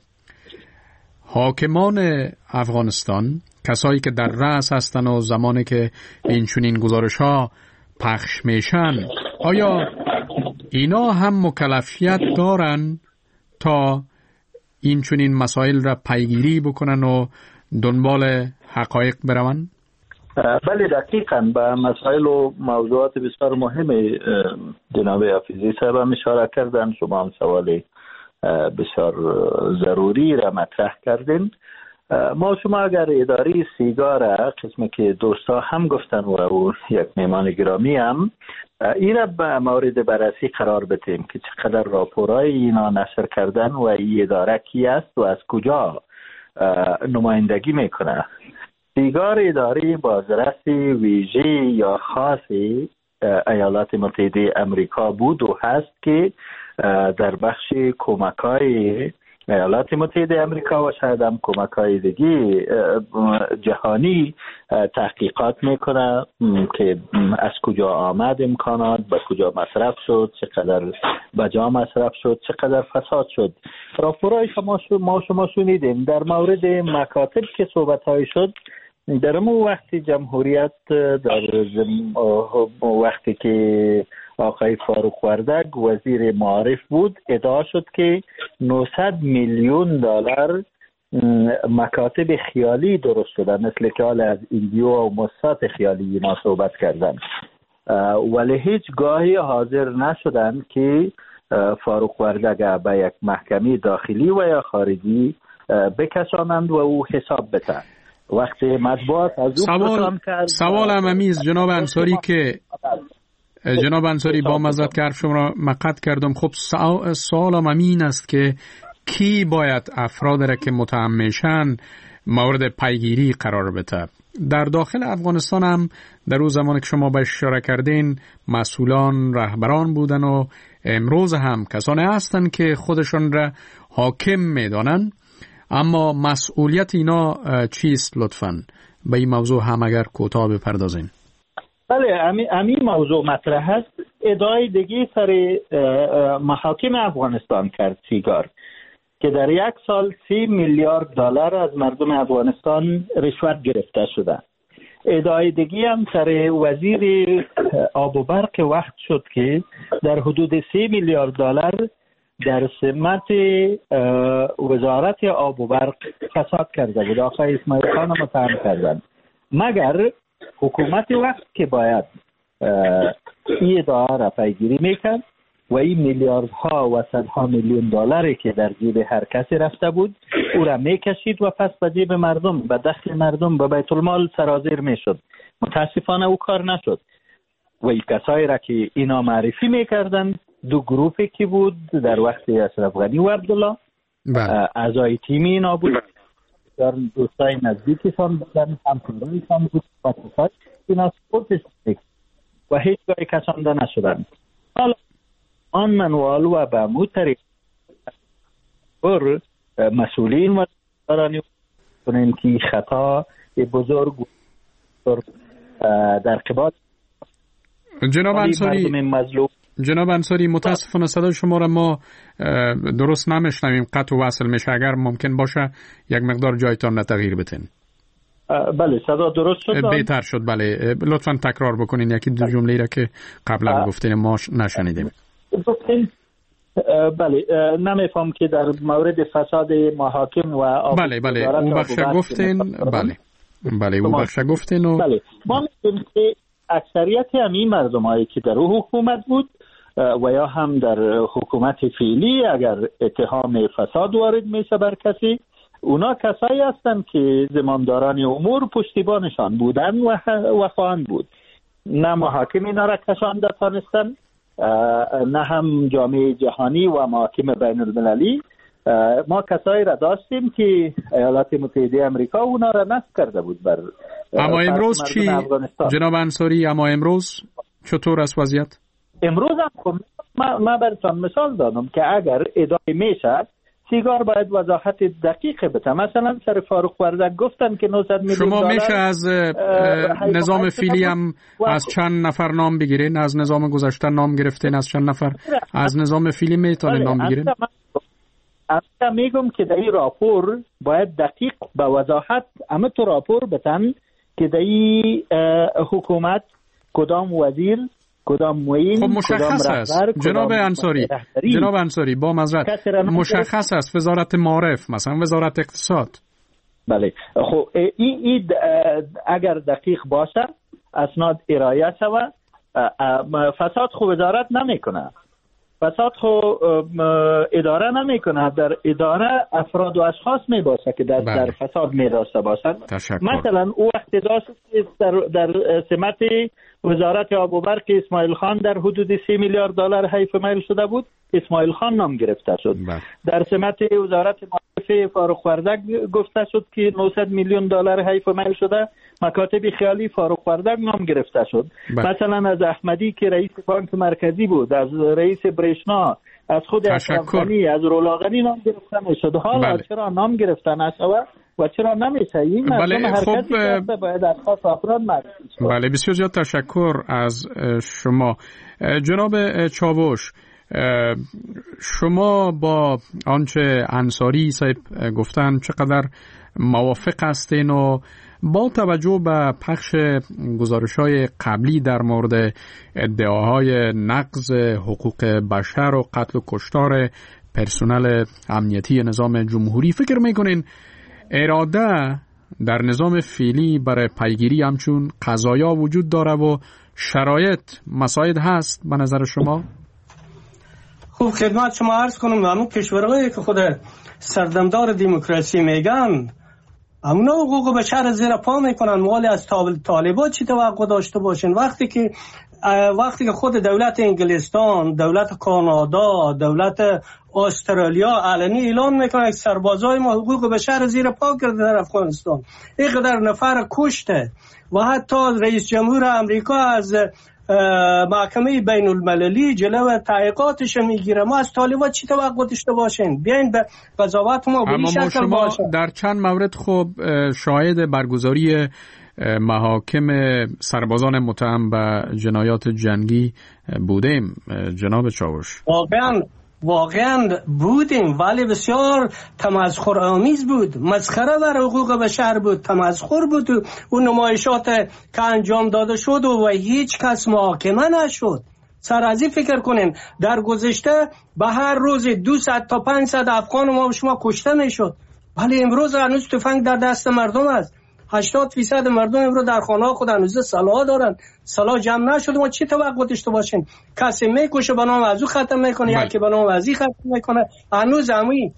حاکمان افغانستان، کسایی که در رأس هستن و زمانی که این چنین گزارش‌ها پخش میشن، آیا اینا هم مکلفیت دارن تا این چنین مسائل را پیگیری بکنن و دنبال حقایق بروند؟ بله دقیقاً به مسائل و موضوعات بسیار مهم جناب حافظی صاحب هم اشاره کردن. شما هم سوال بسیار ضروری را مطرح کردین. ما شما اگر اداره سیگار قسمی که دوستا هم گفتن و او یک میمان گرامی هم این را به مورد بررسی قرار بدیم که چقدر راپورای اینا نشر کردن و این اداره کی است و از کجا نمایندگی میکنه. سیگار اداره بازرس ویژه یا خاصی ایالات متحده امریکا بود و هست که در بخش کمک‌های ایالات متحده امریکا و شاید هم کمک‌های دیگه جهانی تحقیقات میکنه که از کجا آمد امکانات، به کجا مصرف شد، چقدر بجا مصرف شد، چقدر فساد شد. راپورهای ما شما شنیدیم. در مورد مکاتب که صحبت‌های شد، در اون وقتی جمهوریت در وقتی که آقای فاروق وردگ وزیر معارف بود، ادعا شد که 900 میلیون دلار مکاتب خیالی درست شدن، مثل که حال از ایندیو و موساد خیالی ما صحبت کردن، ولی هیچ گاهی حاضر نشدن که فاروق وردگ به یک محکمه داخلی و یا خارجی بکشانند و او حساب بتن. وقتی مطبوعات از او سوال عممیز جناب انصاری که جناب انصاری با مزد که حرف شما را مقطع کردم. خب سوالم این است که کی باید افراد را که متهم میشن مورد پیگیری قرار بده؟ در داخل افغانستان هم در اون زمانی که شما بهش اشاره کردین مسئولان رهبران بودن و امروز هم کسانی هستن که خودشون را حاکم میدانن، اما مسئولیت اینا چیست؟ لطفاً به این موضوع هم اگر کوتاه بپردازین. بله همین موضوع مطرح است. ادعای دیگه سر محاکم افغانستان کرد سیگار که در یک سال 30 میلیارد دلار از مردم افغانستان رشوت گرفته شده. ادعای دیگه هم سر وزیر آب و برق وقت شد که در حدود 3 میلیارد دلار در سمت وزارت آب و برق فساد کرده بود. آقای اسماعیل خان متهم کردند. مگر حکومت وقت که باید این ادعا را پیگیری میکرد و این میلیاردها و صدها میلیون دلاری که در جیب هر کسی رفته بود او را میکشید و پس به جیب مردم، به دخل مردم، به بیت المال سرازیر میشد. متاسفانه او کار نشد و این کسایی را که اینا معرفی میکردن دو گروهی که بود در وقت اشرف غنی و عبدالله اعضای تیم اینا بود، در دوستای نزدیکشان بودن، همکارایشان بود و تصاج اینا سپورتش و هیچ گاهی کسانده نشدن. حالا آن منوال و به مو طریق بر مسئولین و دارانی کنیم که خطا بزرگ در قبال جناب انصاری متاسفانه صدای شما را ما درست نمیشنویم، قطع و وصل میشه. اگر ممکن باشه یک مقدار جایتان را تغییر بدین. بله صدا درست شد؟ بهتر شد. بله لطفاً تکرار بکنین یکی دو جمله را که قبلا گفتین ما نشنیدیم. بله نمیفهم که در مورد فساد محاکم و بله اون بخش گفتین. بله اون بخش گفتین و بله ما میگیم که اکثریت همین مردمایی که در حکومت بود و یا هم در حکومت فعلی اگر اتهام فساد وارد میشه بر کسی اونا کسایی هستند که زمامداران امور پشتیبانشان بودن و خواهند بود. نه محاکم اینا را کشانده تانستن، نه هم جامعه جهانی و محاکم بین المللی. ما کسایی را داشتیم که ایالات متحده امریکا اونا را نصب کرده بود بر. اما امروز چی جناب انصاری؟ اما امروز چطور است وضعیت؟ امروز هم ما براتون مثال دادم که اگر ادعای میشه سیگار باید وضاحت دقیق بده. مثلا سر فاروق وردک گفتن که 900 میلیون شما میشه از نظام فیلی هم از چند نفر نام بگیرین؟ از نظام گذشته نام گرفتین از چند نفر؟ از نظام فیلی میتونین نام بگیرین؟ اصلا میگم که در این راپور باید دقیق به وضاحت همه تو راپور بتن که در این حکومت کدام وزیر کدام معین خب مشخص است جناب انصاری با معذرت مشخص است وزارت معارف مثلا وزارت اقتصاد. بله خب این اگر دقیق باشه اسناد ارائه شود فساد خو وزارت نمیکنه، فساد خو اداره نمیکنه، در اداره افراد و اشخاص میباشه که در فساد میراسته باشند. مثلا او وقت داشت در سمت وزارت آب و برق اسماعیل خان در حدود 3 میلیارد دلار حیف میل شده بود، اسماعیل خان نام گرفته شد. در سمت وزارت معارف فاروق وردک گفته شد که 900 میلیون دلار حیف میل شده، مکاتب خیالی فاروق وردک نام گرفته شد. مثلا از احمدی که رئیس بانک مرکزی بود، از رئیس برشنا، از خود اشرف‌غنی، از رولاغنی نام گرفتن شد. حالا چرا نام گرفتن نشود و چرا نمیشه؟ این مردم حرکتی که باید اشخاص افراد معرفی شود. بله بسیار زیاد تشکر از شما. جناب چاوش، شما با آنچه انصاری صاحب گفتن چقدر موافق هستین و با توجه به پخش گزارش‌های قبلی در مورد ادعاهای نقض حقوق بشر و قتل و کشتار پرسنل امنیتی نظام جمهوری فکر میکنین اراده در نظام فعلی برای پیگیری همچون قضایا وجود داره و شرایط مساعد هست به نظر شما؟ خوب خدمت شما عرض کنم همون کشورهایی که خود سردمدار دموکراسی میگن همونا حقوق بشر زیر پا میکنن. مالی از طالبان چی توقع داشته باشین؟ وقتی که خود دولت انگلستان، دولت کانادا، دولت استرالیا علنی اعلان میکنه که سربازای ما حقوق بشر زیر پا کرده در افغانستان، اینقدر نفر کشته و حتی رئیس جمهور امریکا از محکمه بین المللی جلو تحقیقاتش میگیره. ما از طالبان چی توقع داشته باشین؟ بیاین به قضاوت ما به شکل شما باشه. در چند مورد خب شاهد برگزاری محاکم سربازان متهم به جنایات جنگی بودیم جناب چاوش. واقعا بودیم، ولی بسیار تمسخرآمیز بود، مسخره بر حقوق بشر بود، تمسخر بود. اون نمایشات که انجام داده شد و هیچ کس محاکمه نشد. سر از این فکر کنین در گذشته به هر روز 200 تا 500 افغان ما شما کشته میشد، ولی امروز هنوز تفنگ در دست مردم است. 80% مردم امروز در خانه خود هنوز سلاح دارن، سلاح جمع نشده. ما چی توقع داشته باشین؟ کسی میکشه به نام از او ختم میکنه، یکی به نام از این ختم میکنه. هنوز همین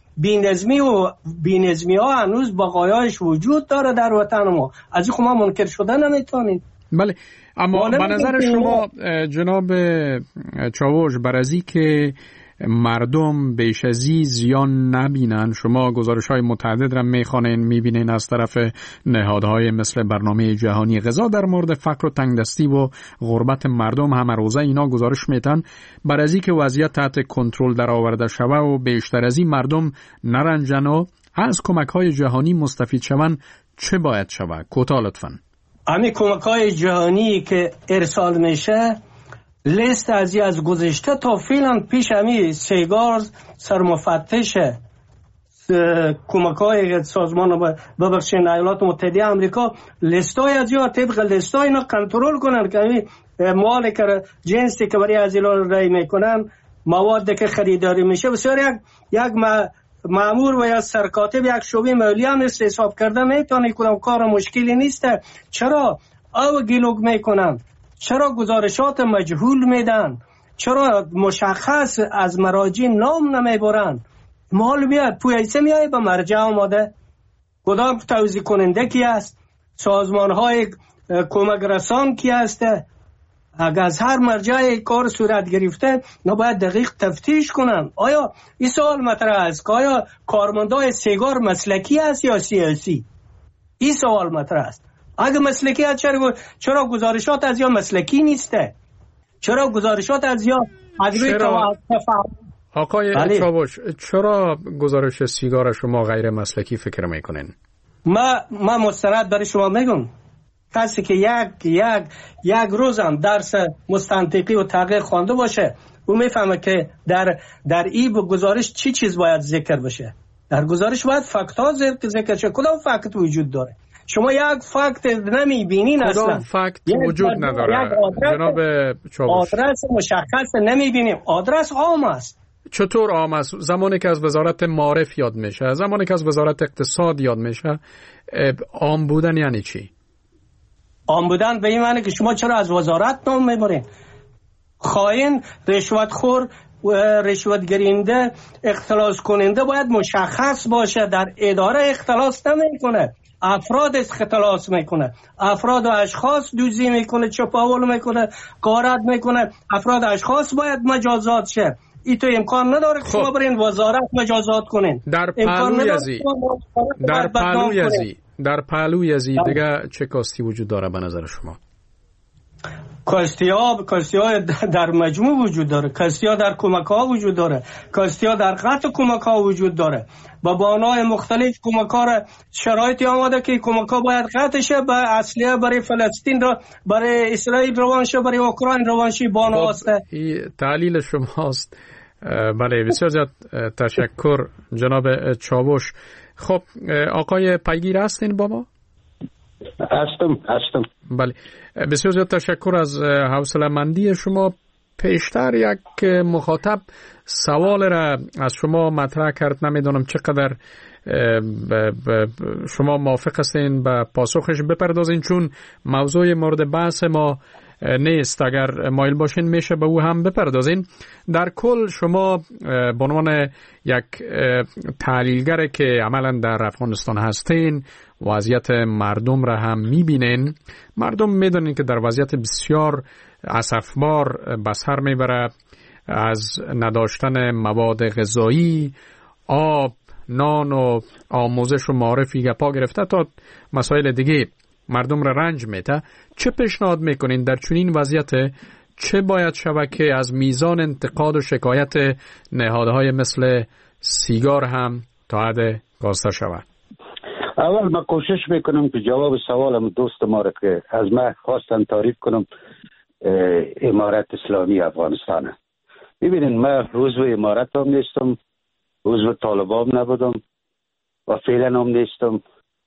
بی‌نظمی ها هنوز بقایایش وجود داره در وطن ما. از این ما منکر شده نمیتونید. بله اما به نظر شما جناب چاوش برازی که مردم بیش از زیان نبینن، شما گزارش‌های متعدد را میخوانین میبینین از طرف نهادهای مثل برنامه جهانی غذا در مورد فقر و تنگدستی و غربت مردم همه روزه اینا گزارش میتن برای اینکه وضعیت تحت کنترل در آورده شوه و بیشتر از این مردم نرنجن و از کمک‌های جهانی مستفید شون. چه باید شوه؟ کوتاه لطفاً. همین کمک‌های جهانی که ارسال میشه لیست از گذشته تا فعلا پیش همی سیگار سرمفتش کمک‌های سازمان ببخشید ایالات متحده آمریکا لیستای از یا طبق لیستای اینا کنترل کنن که مال که جنسی که برای از ایران رای میکنن مواد که خریداری میشه بسیار یک مأمور و یا سرکاتب یک شعبه مالی هم حساب کرده میتونه کدام کار مشکلی نیسته. چرا او گلوگ میکنن؟ چرا گزارشات مجهول میدن؟ چرا مشخص از مراجع نام نمیبرن؟ مال بیاد پویسه میای به مرجع آماده کدام توزیع کننده کی است، سازمان های کمک رسان کی است. اگر از هر مرجع کار صورت گرفته نباید دقیق تفتیش کنن. آیا این سوال مطرح است که آیا کارمندای سیگار مسلکی است یا سیاسی؟ این سوال مطرح است. اگه مسلکی است چرا گزارشات از یا مسلکی نیسته؟ چرا گزارشات از یا آقای چاوش چرا گزارش سیگار شما غیر مسلکی فکر میکنین؟ ما مستند برای شما میگم. کسی که یک روز هم درس مستنطقی و تحقیق خوانده باشه او میفهمه که در این گزارش چی چیز باید ذکر بشه. در گزارش باید فکت ها ذکر شه. کدام فکت وجود داره؟ شما یک فکت نمیبینین اصلا. کدام فکت وجود نداره جناب چاوش؟ آدرس مشخص نمیبینیم. آدرس عام است. چطور عام است؟ زمانی که از وزارت معارف یاد میشه، زمانی که از وزارت اقتصاد یاد میشه، عام بودن یعنی چی؟ عام بودن به این معنی که شما چرا از وزارت نام میبرین؟ خائن، رشوتخور، رشوت گیرنده، اختلاس کننده باید مشخص باشه. در اداره اختلاس نمیکنه، افراد اختلاس میکنه، افراد و اشخاص دوزی میکنه، چپاول میکنه، غارت میکنه. افراد اشخاص باید مجازات شه. این تو امکان نداره که شما برین وزارت مجازات کنین. در پهلوی ازی دیگه چه کاستی وجود داره به نظر شما؟ کاستی ها در مجموع وجود داره، کاستی ها در کمک ها وجود داره، کاستی ها در قطع کمک ها وجود داره. با بانای مختلف کمک ها را شرایطی آماده که کمک ها باید قطع شه، به اصلیه برای فلسطین را، برای اسرائیل روان شه، برای اوکراین روان شه. بانا است. این تعلیل شماست. بله بسیار زیاد تشکر جناب چاوش. خب آقای پیگیر هستین با ما؟ هستم. بله بسیار زیاد تشکر از حوصله‌مندی شما. پیشتر یک مخاطب سوال را از شما مطرح کرد، نمیدونم چقدر شما موافق هستین به پاسخش بپردازین، چون موضوع مورد بحث ما نیست. اگر مایل باشین میشه به او هم بپردازین. در کل شما به عنوان یک تحلیلگر که عملا در افغانستان هستین، وضعیت مردم را هم میبینین. مردم میدونین که در وضعیت بسیار اسفبار به سر میبره، از نداشتن مواد غذایی، آب، نان و آموزش و معرفی گپا گرفته تا مسائل دیگه مردم را رنج میده. چه پیشنهاد میکنین در چنین وضعیت؟ چه باید شود که از میزان انتقاد و شکایت نهادهای مثل سیگار هم تا حد کاسته شود؟ اول من کوشش میکنم که جواب سوالم دوست ما را که از من خواستن تعریف کنم امارت اسلامی افغانستان. ببینید من عضو امارت هم نیستم، عضو طالبان نبودم و فعلا هم نیستم.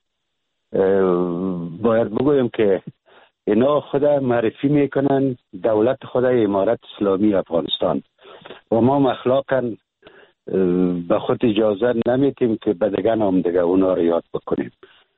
باید بگویم که اینا خود معرفی میکنن دولت خود امارت اسلامی افغانستان و ما مخلاقا به خود اجازه نمیتیم که به دیگه نام دیگه اونا رو یاد بکنیم.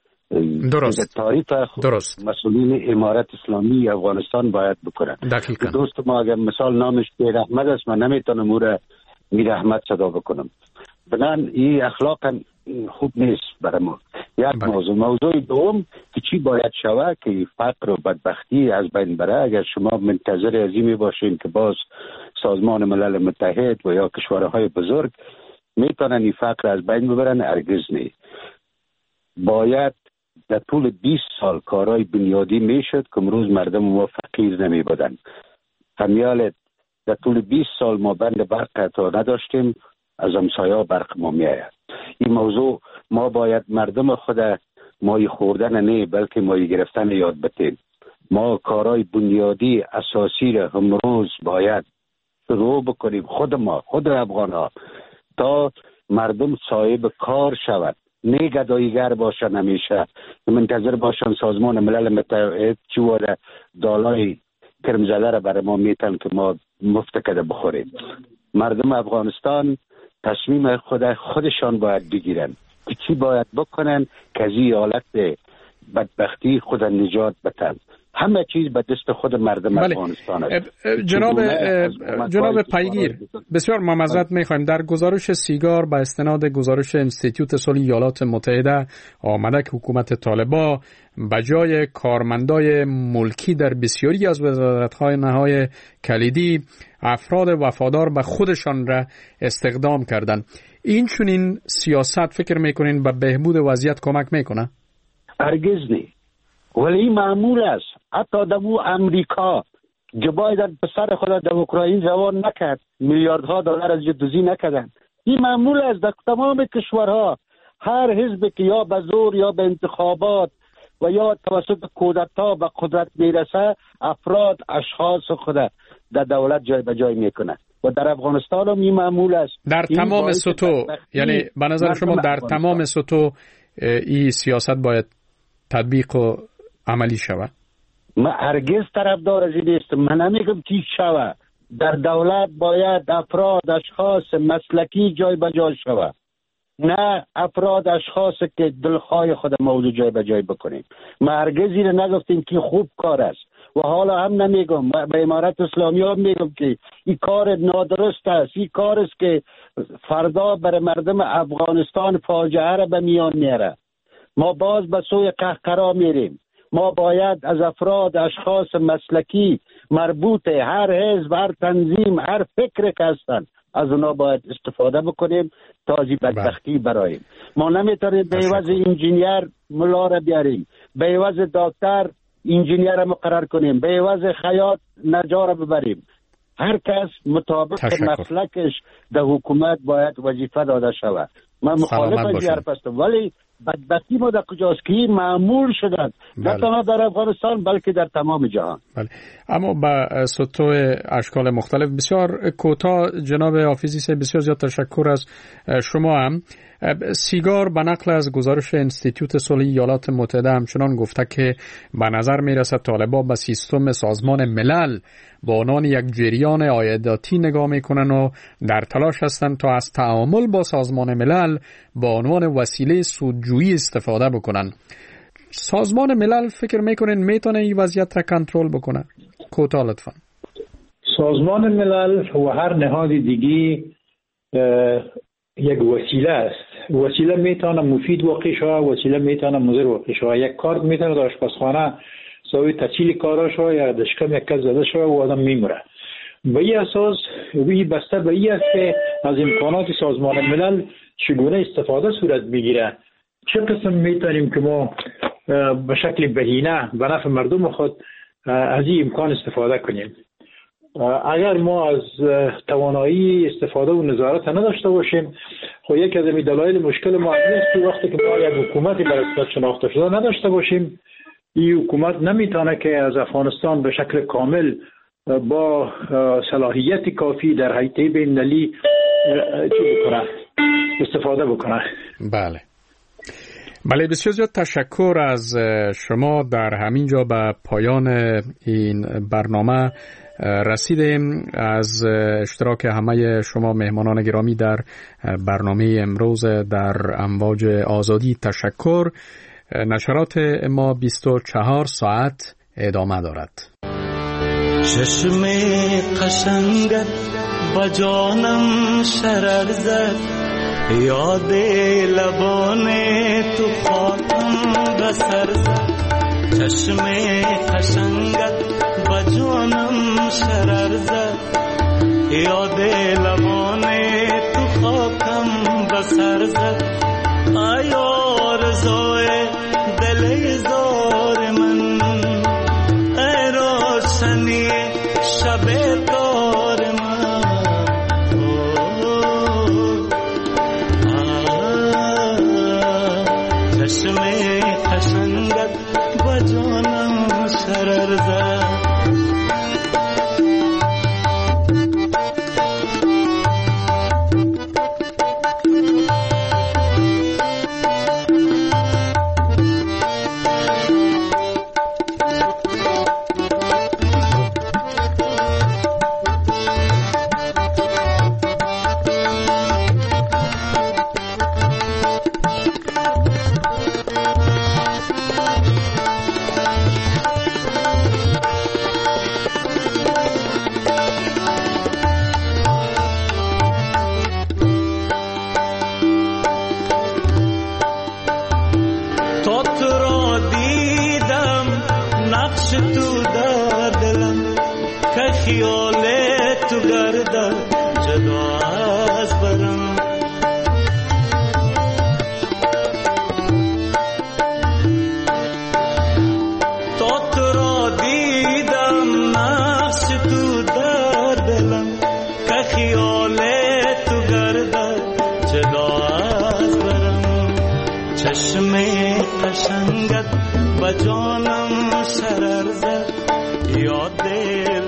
درست. مسئولین امارت اسلامی افغانستان باید بکنن. دقیقاً. دوست ما اگر مثال نامش میر احمد است، من نمیتونم او را میر احمد صدا بکنم. بنان این اخلاقا خوب نیست برای ما. یک موضوع دوم که چی باید شود که فقر و بدبختی از بین بره. اگر شما منتظر عظیمی باشین که باز سازمان ملل متحد و یا کشورهای بزرگ میتونن این فقر از بین ببرن، هرگز نه. باید در طول 20 سال کارهای بنیادی میشد که امروز مردم ما فقیر نمی بودن. همیالت در طول 20 سال ما بند برق قطع نداشتیم، از همسایه برق ما میآید. این موضوع ما باید مردم خود مای خوردن نه بلکه مای گرفتن یاد بتیم. ما کارهای بنیادی اساسی را امروز باید شروع بکنیم، خود افغان‌ها، تا مردم صاحب کار شود، نه گداییگر باشن. همیشه منتظر باشن سازمان ملل متحد چواره دالای کرمزده را برای ما میتن که ما مفتکده بخوریم. مردم افغانستان تصمیم خودشان باید بگیرن که چی باید بکنن که از این حالت بدبختی خود نجات بتن. همه چیز به دست خود مردم افغانستان است. جناب پیگیر، بسیار معذرت می‌خوایم. در گزارش سیگار به استناد گزارش انستیتوت صلح ایالات متحده آمده که حکومت طالبان به جای کارمندای ملکی در بسیاری از وزارت‌های کلیدی افراد وفادار به خودشان را استخدام کردند. این چنین سیاست فکر میکنین به بهبود وضعیت کمک میکنه؟ هرگز نه. ولی معمول است. حتی در امریکا جبای در پسر خود در اوکراین جوان نکرد، میلیاردها دلار از جدوزی نکردن. این معمول است در تمام کشورها. هر حزب که یا به زور یا به انتخابات و یا توسط کودتا به قدرت میرسه، افراد اشخاص خود در دولت جای به جای میکنه و در افغانستان هم این معمول است. در تمام سطوح، یعنی به نظر شما در تمام سطوح این سیاست باید تطبیق و عملی شود؟ من هرگز طرفدار از این نیستم. من نمیگم که شود. در دولت باید افراد اشخاص مسلکی جای به جای شود، نه افراد اشخاص که دلخواه خود موضوع جای به جای بکنیم. ما هرگز این نگفتیم که خوب کار است و حالا هم نمیگم. به امارت اسلامی هم میگم که این کار نادرست است. این کار است که فردا برای مردم افغانستان فاجعه را به میان میاره. ما باز به سوی قهقرا میریم. ما باید از افراد اشخاص مسلکی مربوط هر حزب، هر تنظیم، هر فکر که هستن، از اونا باید استفاده بکنیم تا از بدبختی براییم. ما نمیتونیم به عوض انجینیر ملا را بیاریم، به عوض دکتر انجینیر را مقرر کنیم، به عوض خیاط نجار را ببریم. هر کس مطابق مسلکش در حکومت باید وظیفه داده شود. من مخالف از حرف هستم، ولی بدبختی ما در کجاست که معمول شدن، نه تنها در افغانستان بلکه در تمام جهان. بله. اما با سطوح اشکال مختلف. بسیار کوتاه جناب حافظی، بسیار زیاد تشکر از شما. هم سیگار به نقل از گزارش انستیتوت صلح ایالات متحده همچنان گفته که به نظر میرسد طالبان به سیستم سازمان ملل با عنوان یک جریان عایداتی نگاه میکنن و در تلاش هستند تا از تعامل با سازمان ملل با عنوان وسیله سودجویی استفاده بکنن. سازمان ملل فکر میکنین میتونه این وضعیت را کنترل بکنه؟ کوتاه لطفا. سازمان ملل و هر نهاد دیگی یک وسیله است. وسیله میتونه مفید واقع شود، وسیله میتونه مضر واقع شود. یک کارت میتونه در آشپزخانه سوی تسهیل کاراش و یا در شکم یک کس زده شود و آدم میموره. به این اساس وی بسته به این است که از امکانات سازمان ملل چگونه استفاده صورت میگیره، چه قسم میتونیم که ما به شکل بهینه به نفع مردم خود از این امکان استفاده کنیم. اگر ما از توانایی استفاده و نظارت نداشته باشیم، خب یک از دلایل مشکل ما است که وقتی که ما یک حکومتی بر اساس شناخته شده نداشته باشیم، این حکومت نمیتونه که از افغانستان به شکل کامل با صلاحیت کافی در هیئت بین‌المللی استفاده بکنه. بله بسیار زیاد تشکر از شما. در همین جا به پایان این برنامه رسیدیم. از اشتراک همه شما مهمانان گرامی در برنامه امروز در امواج آزادی تشکر. نشرات ما 24 ساعت ادامه دارد. چشم قشنگت با جانم شرر زد، یاد لبان تو خاطم بسر زد. چشم قشنگت با جانم شرر زد، یاد لبان تو خاکم بسر زد. آیا رضای دل زار من، ای روشنی شب دار من. چشم قشنگت با جانم شرر زد. برم. تا تو را دیدم نقش تو در دلم، که خیال تو گردد جدا از برم. چشم قشنگت به جانم شرر زد، یاد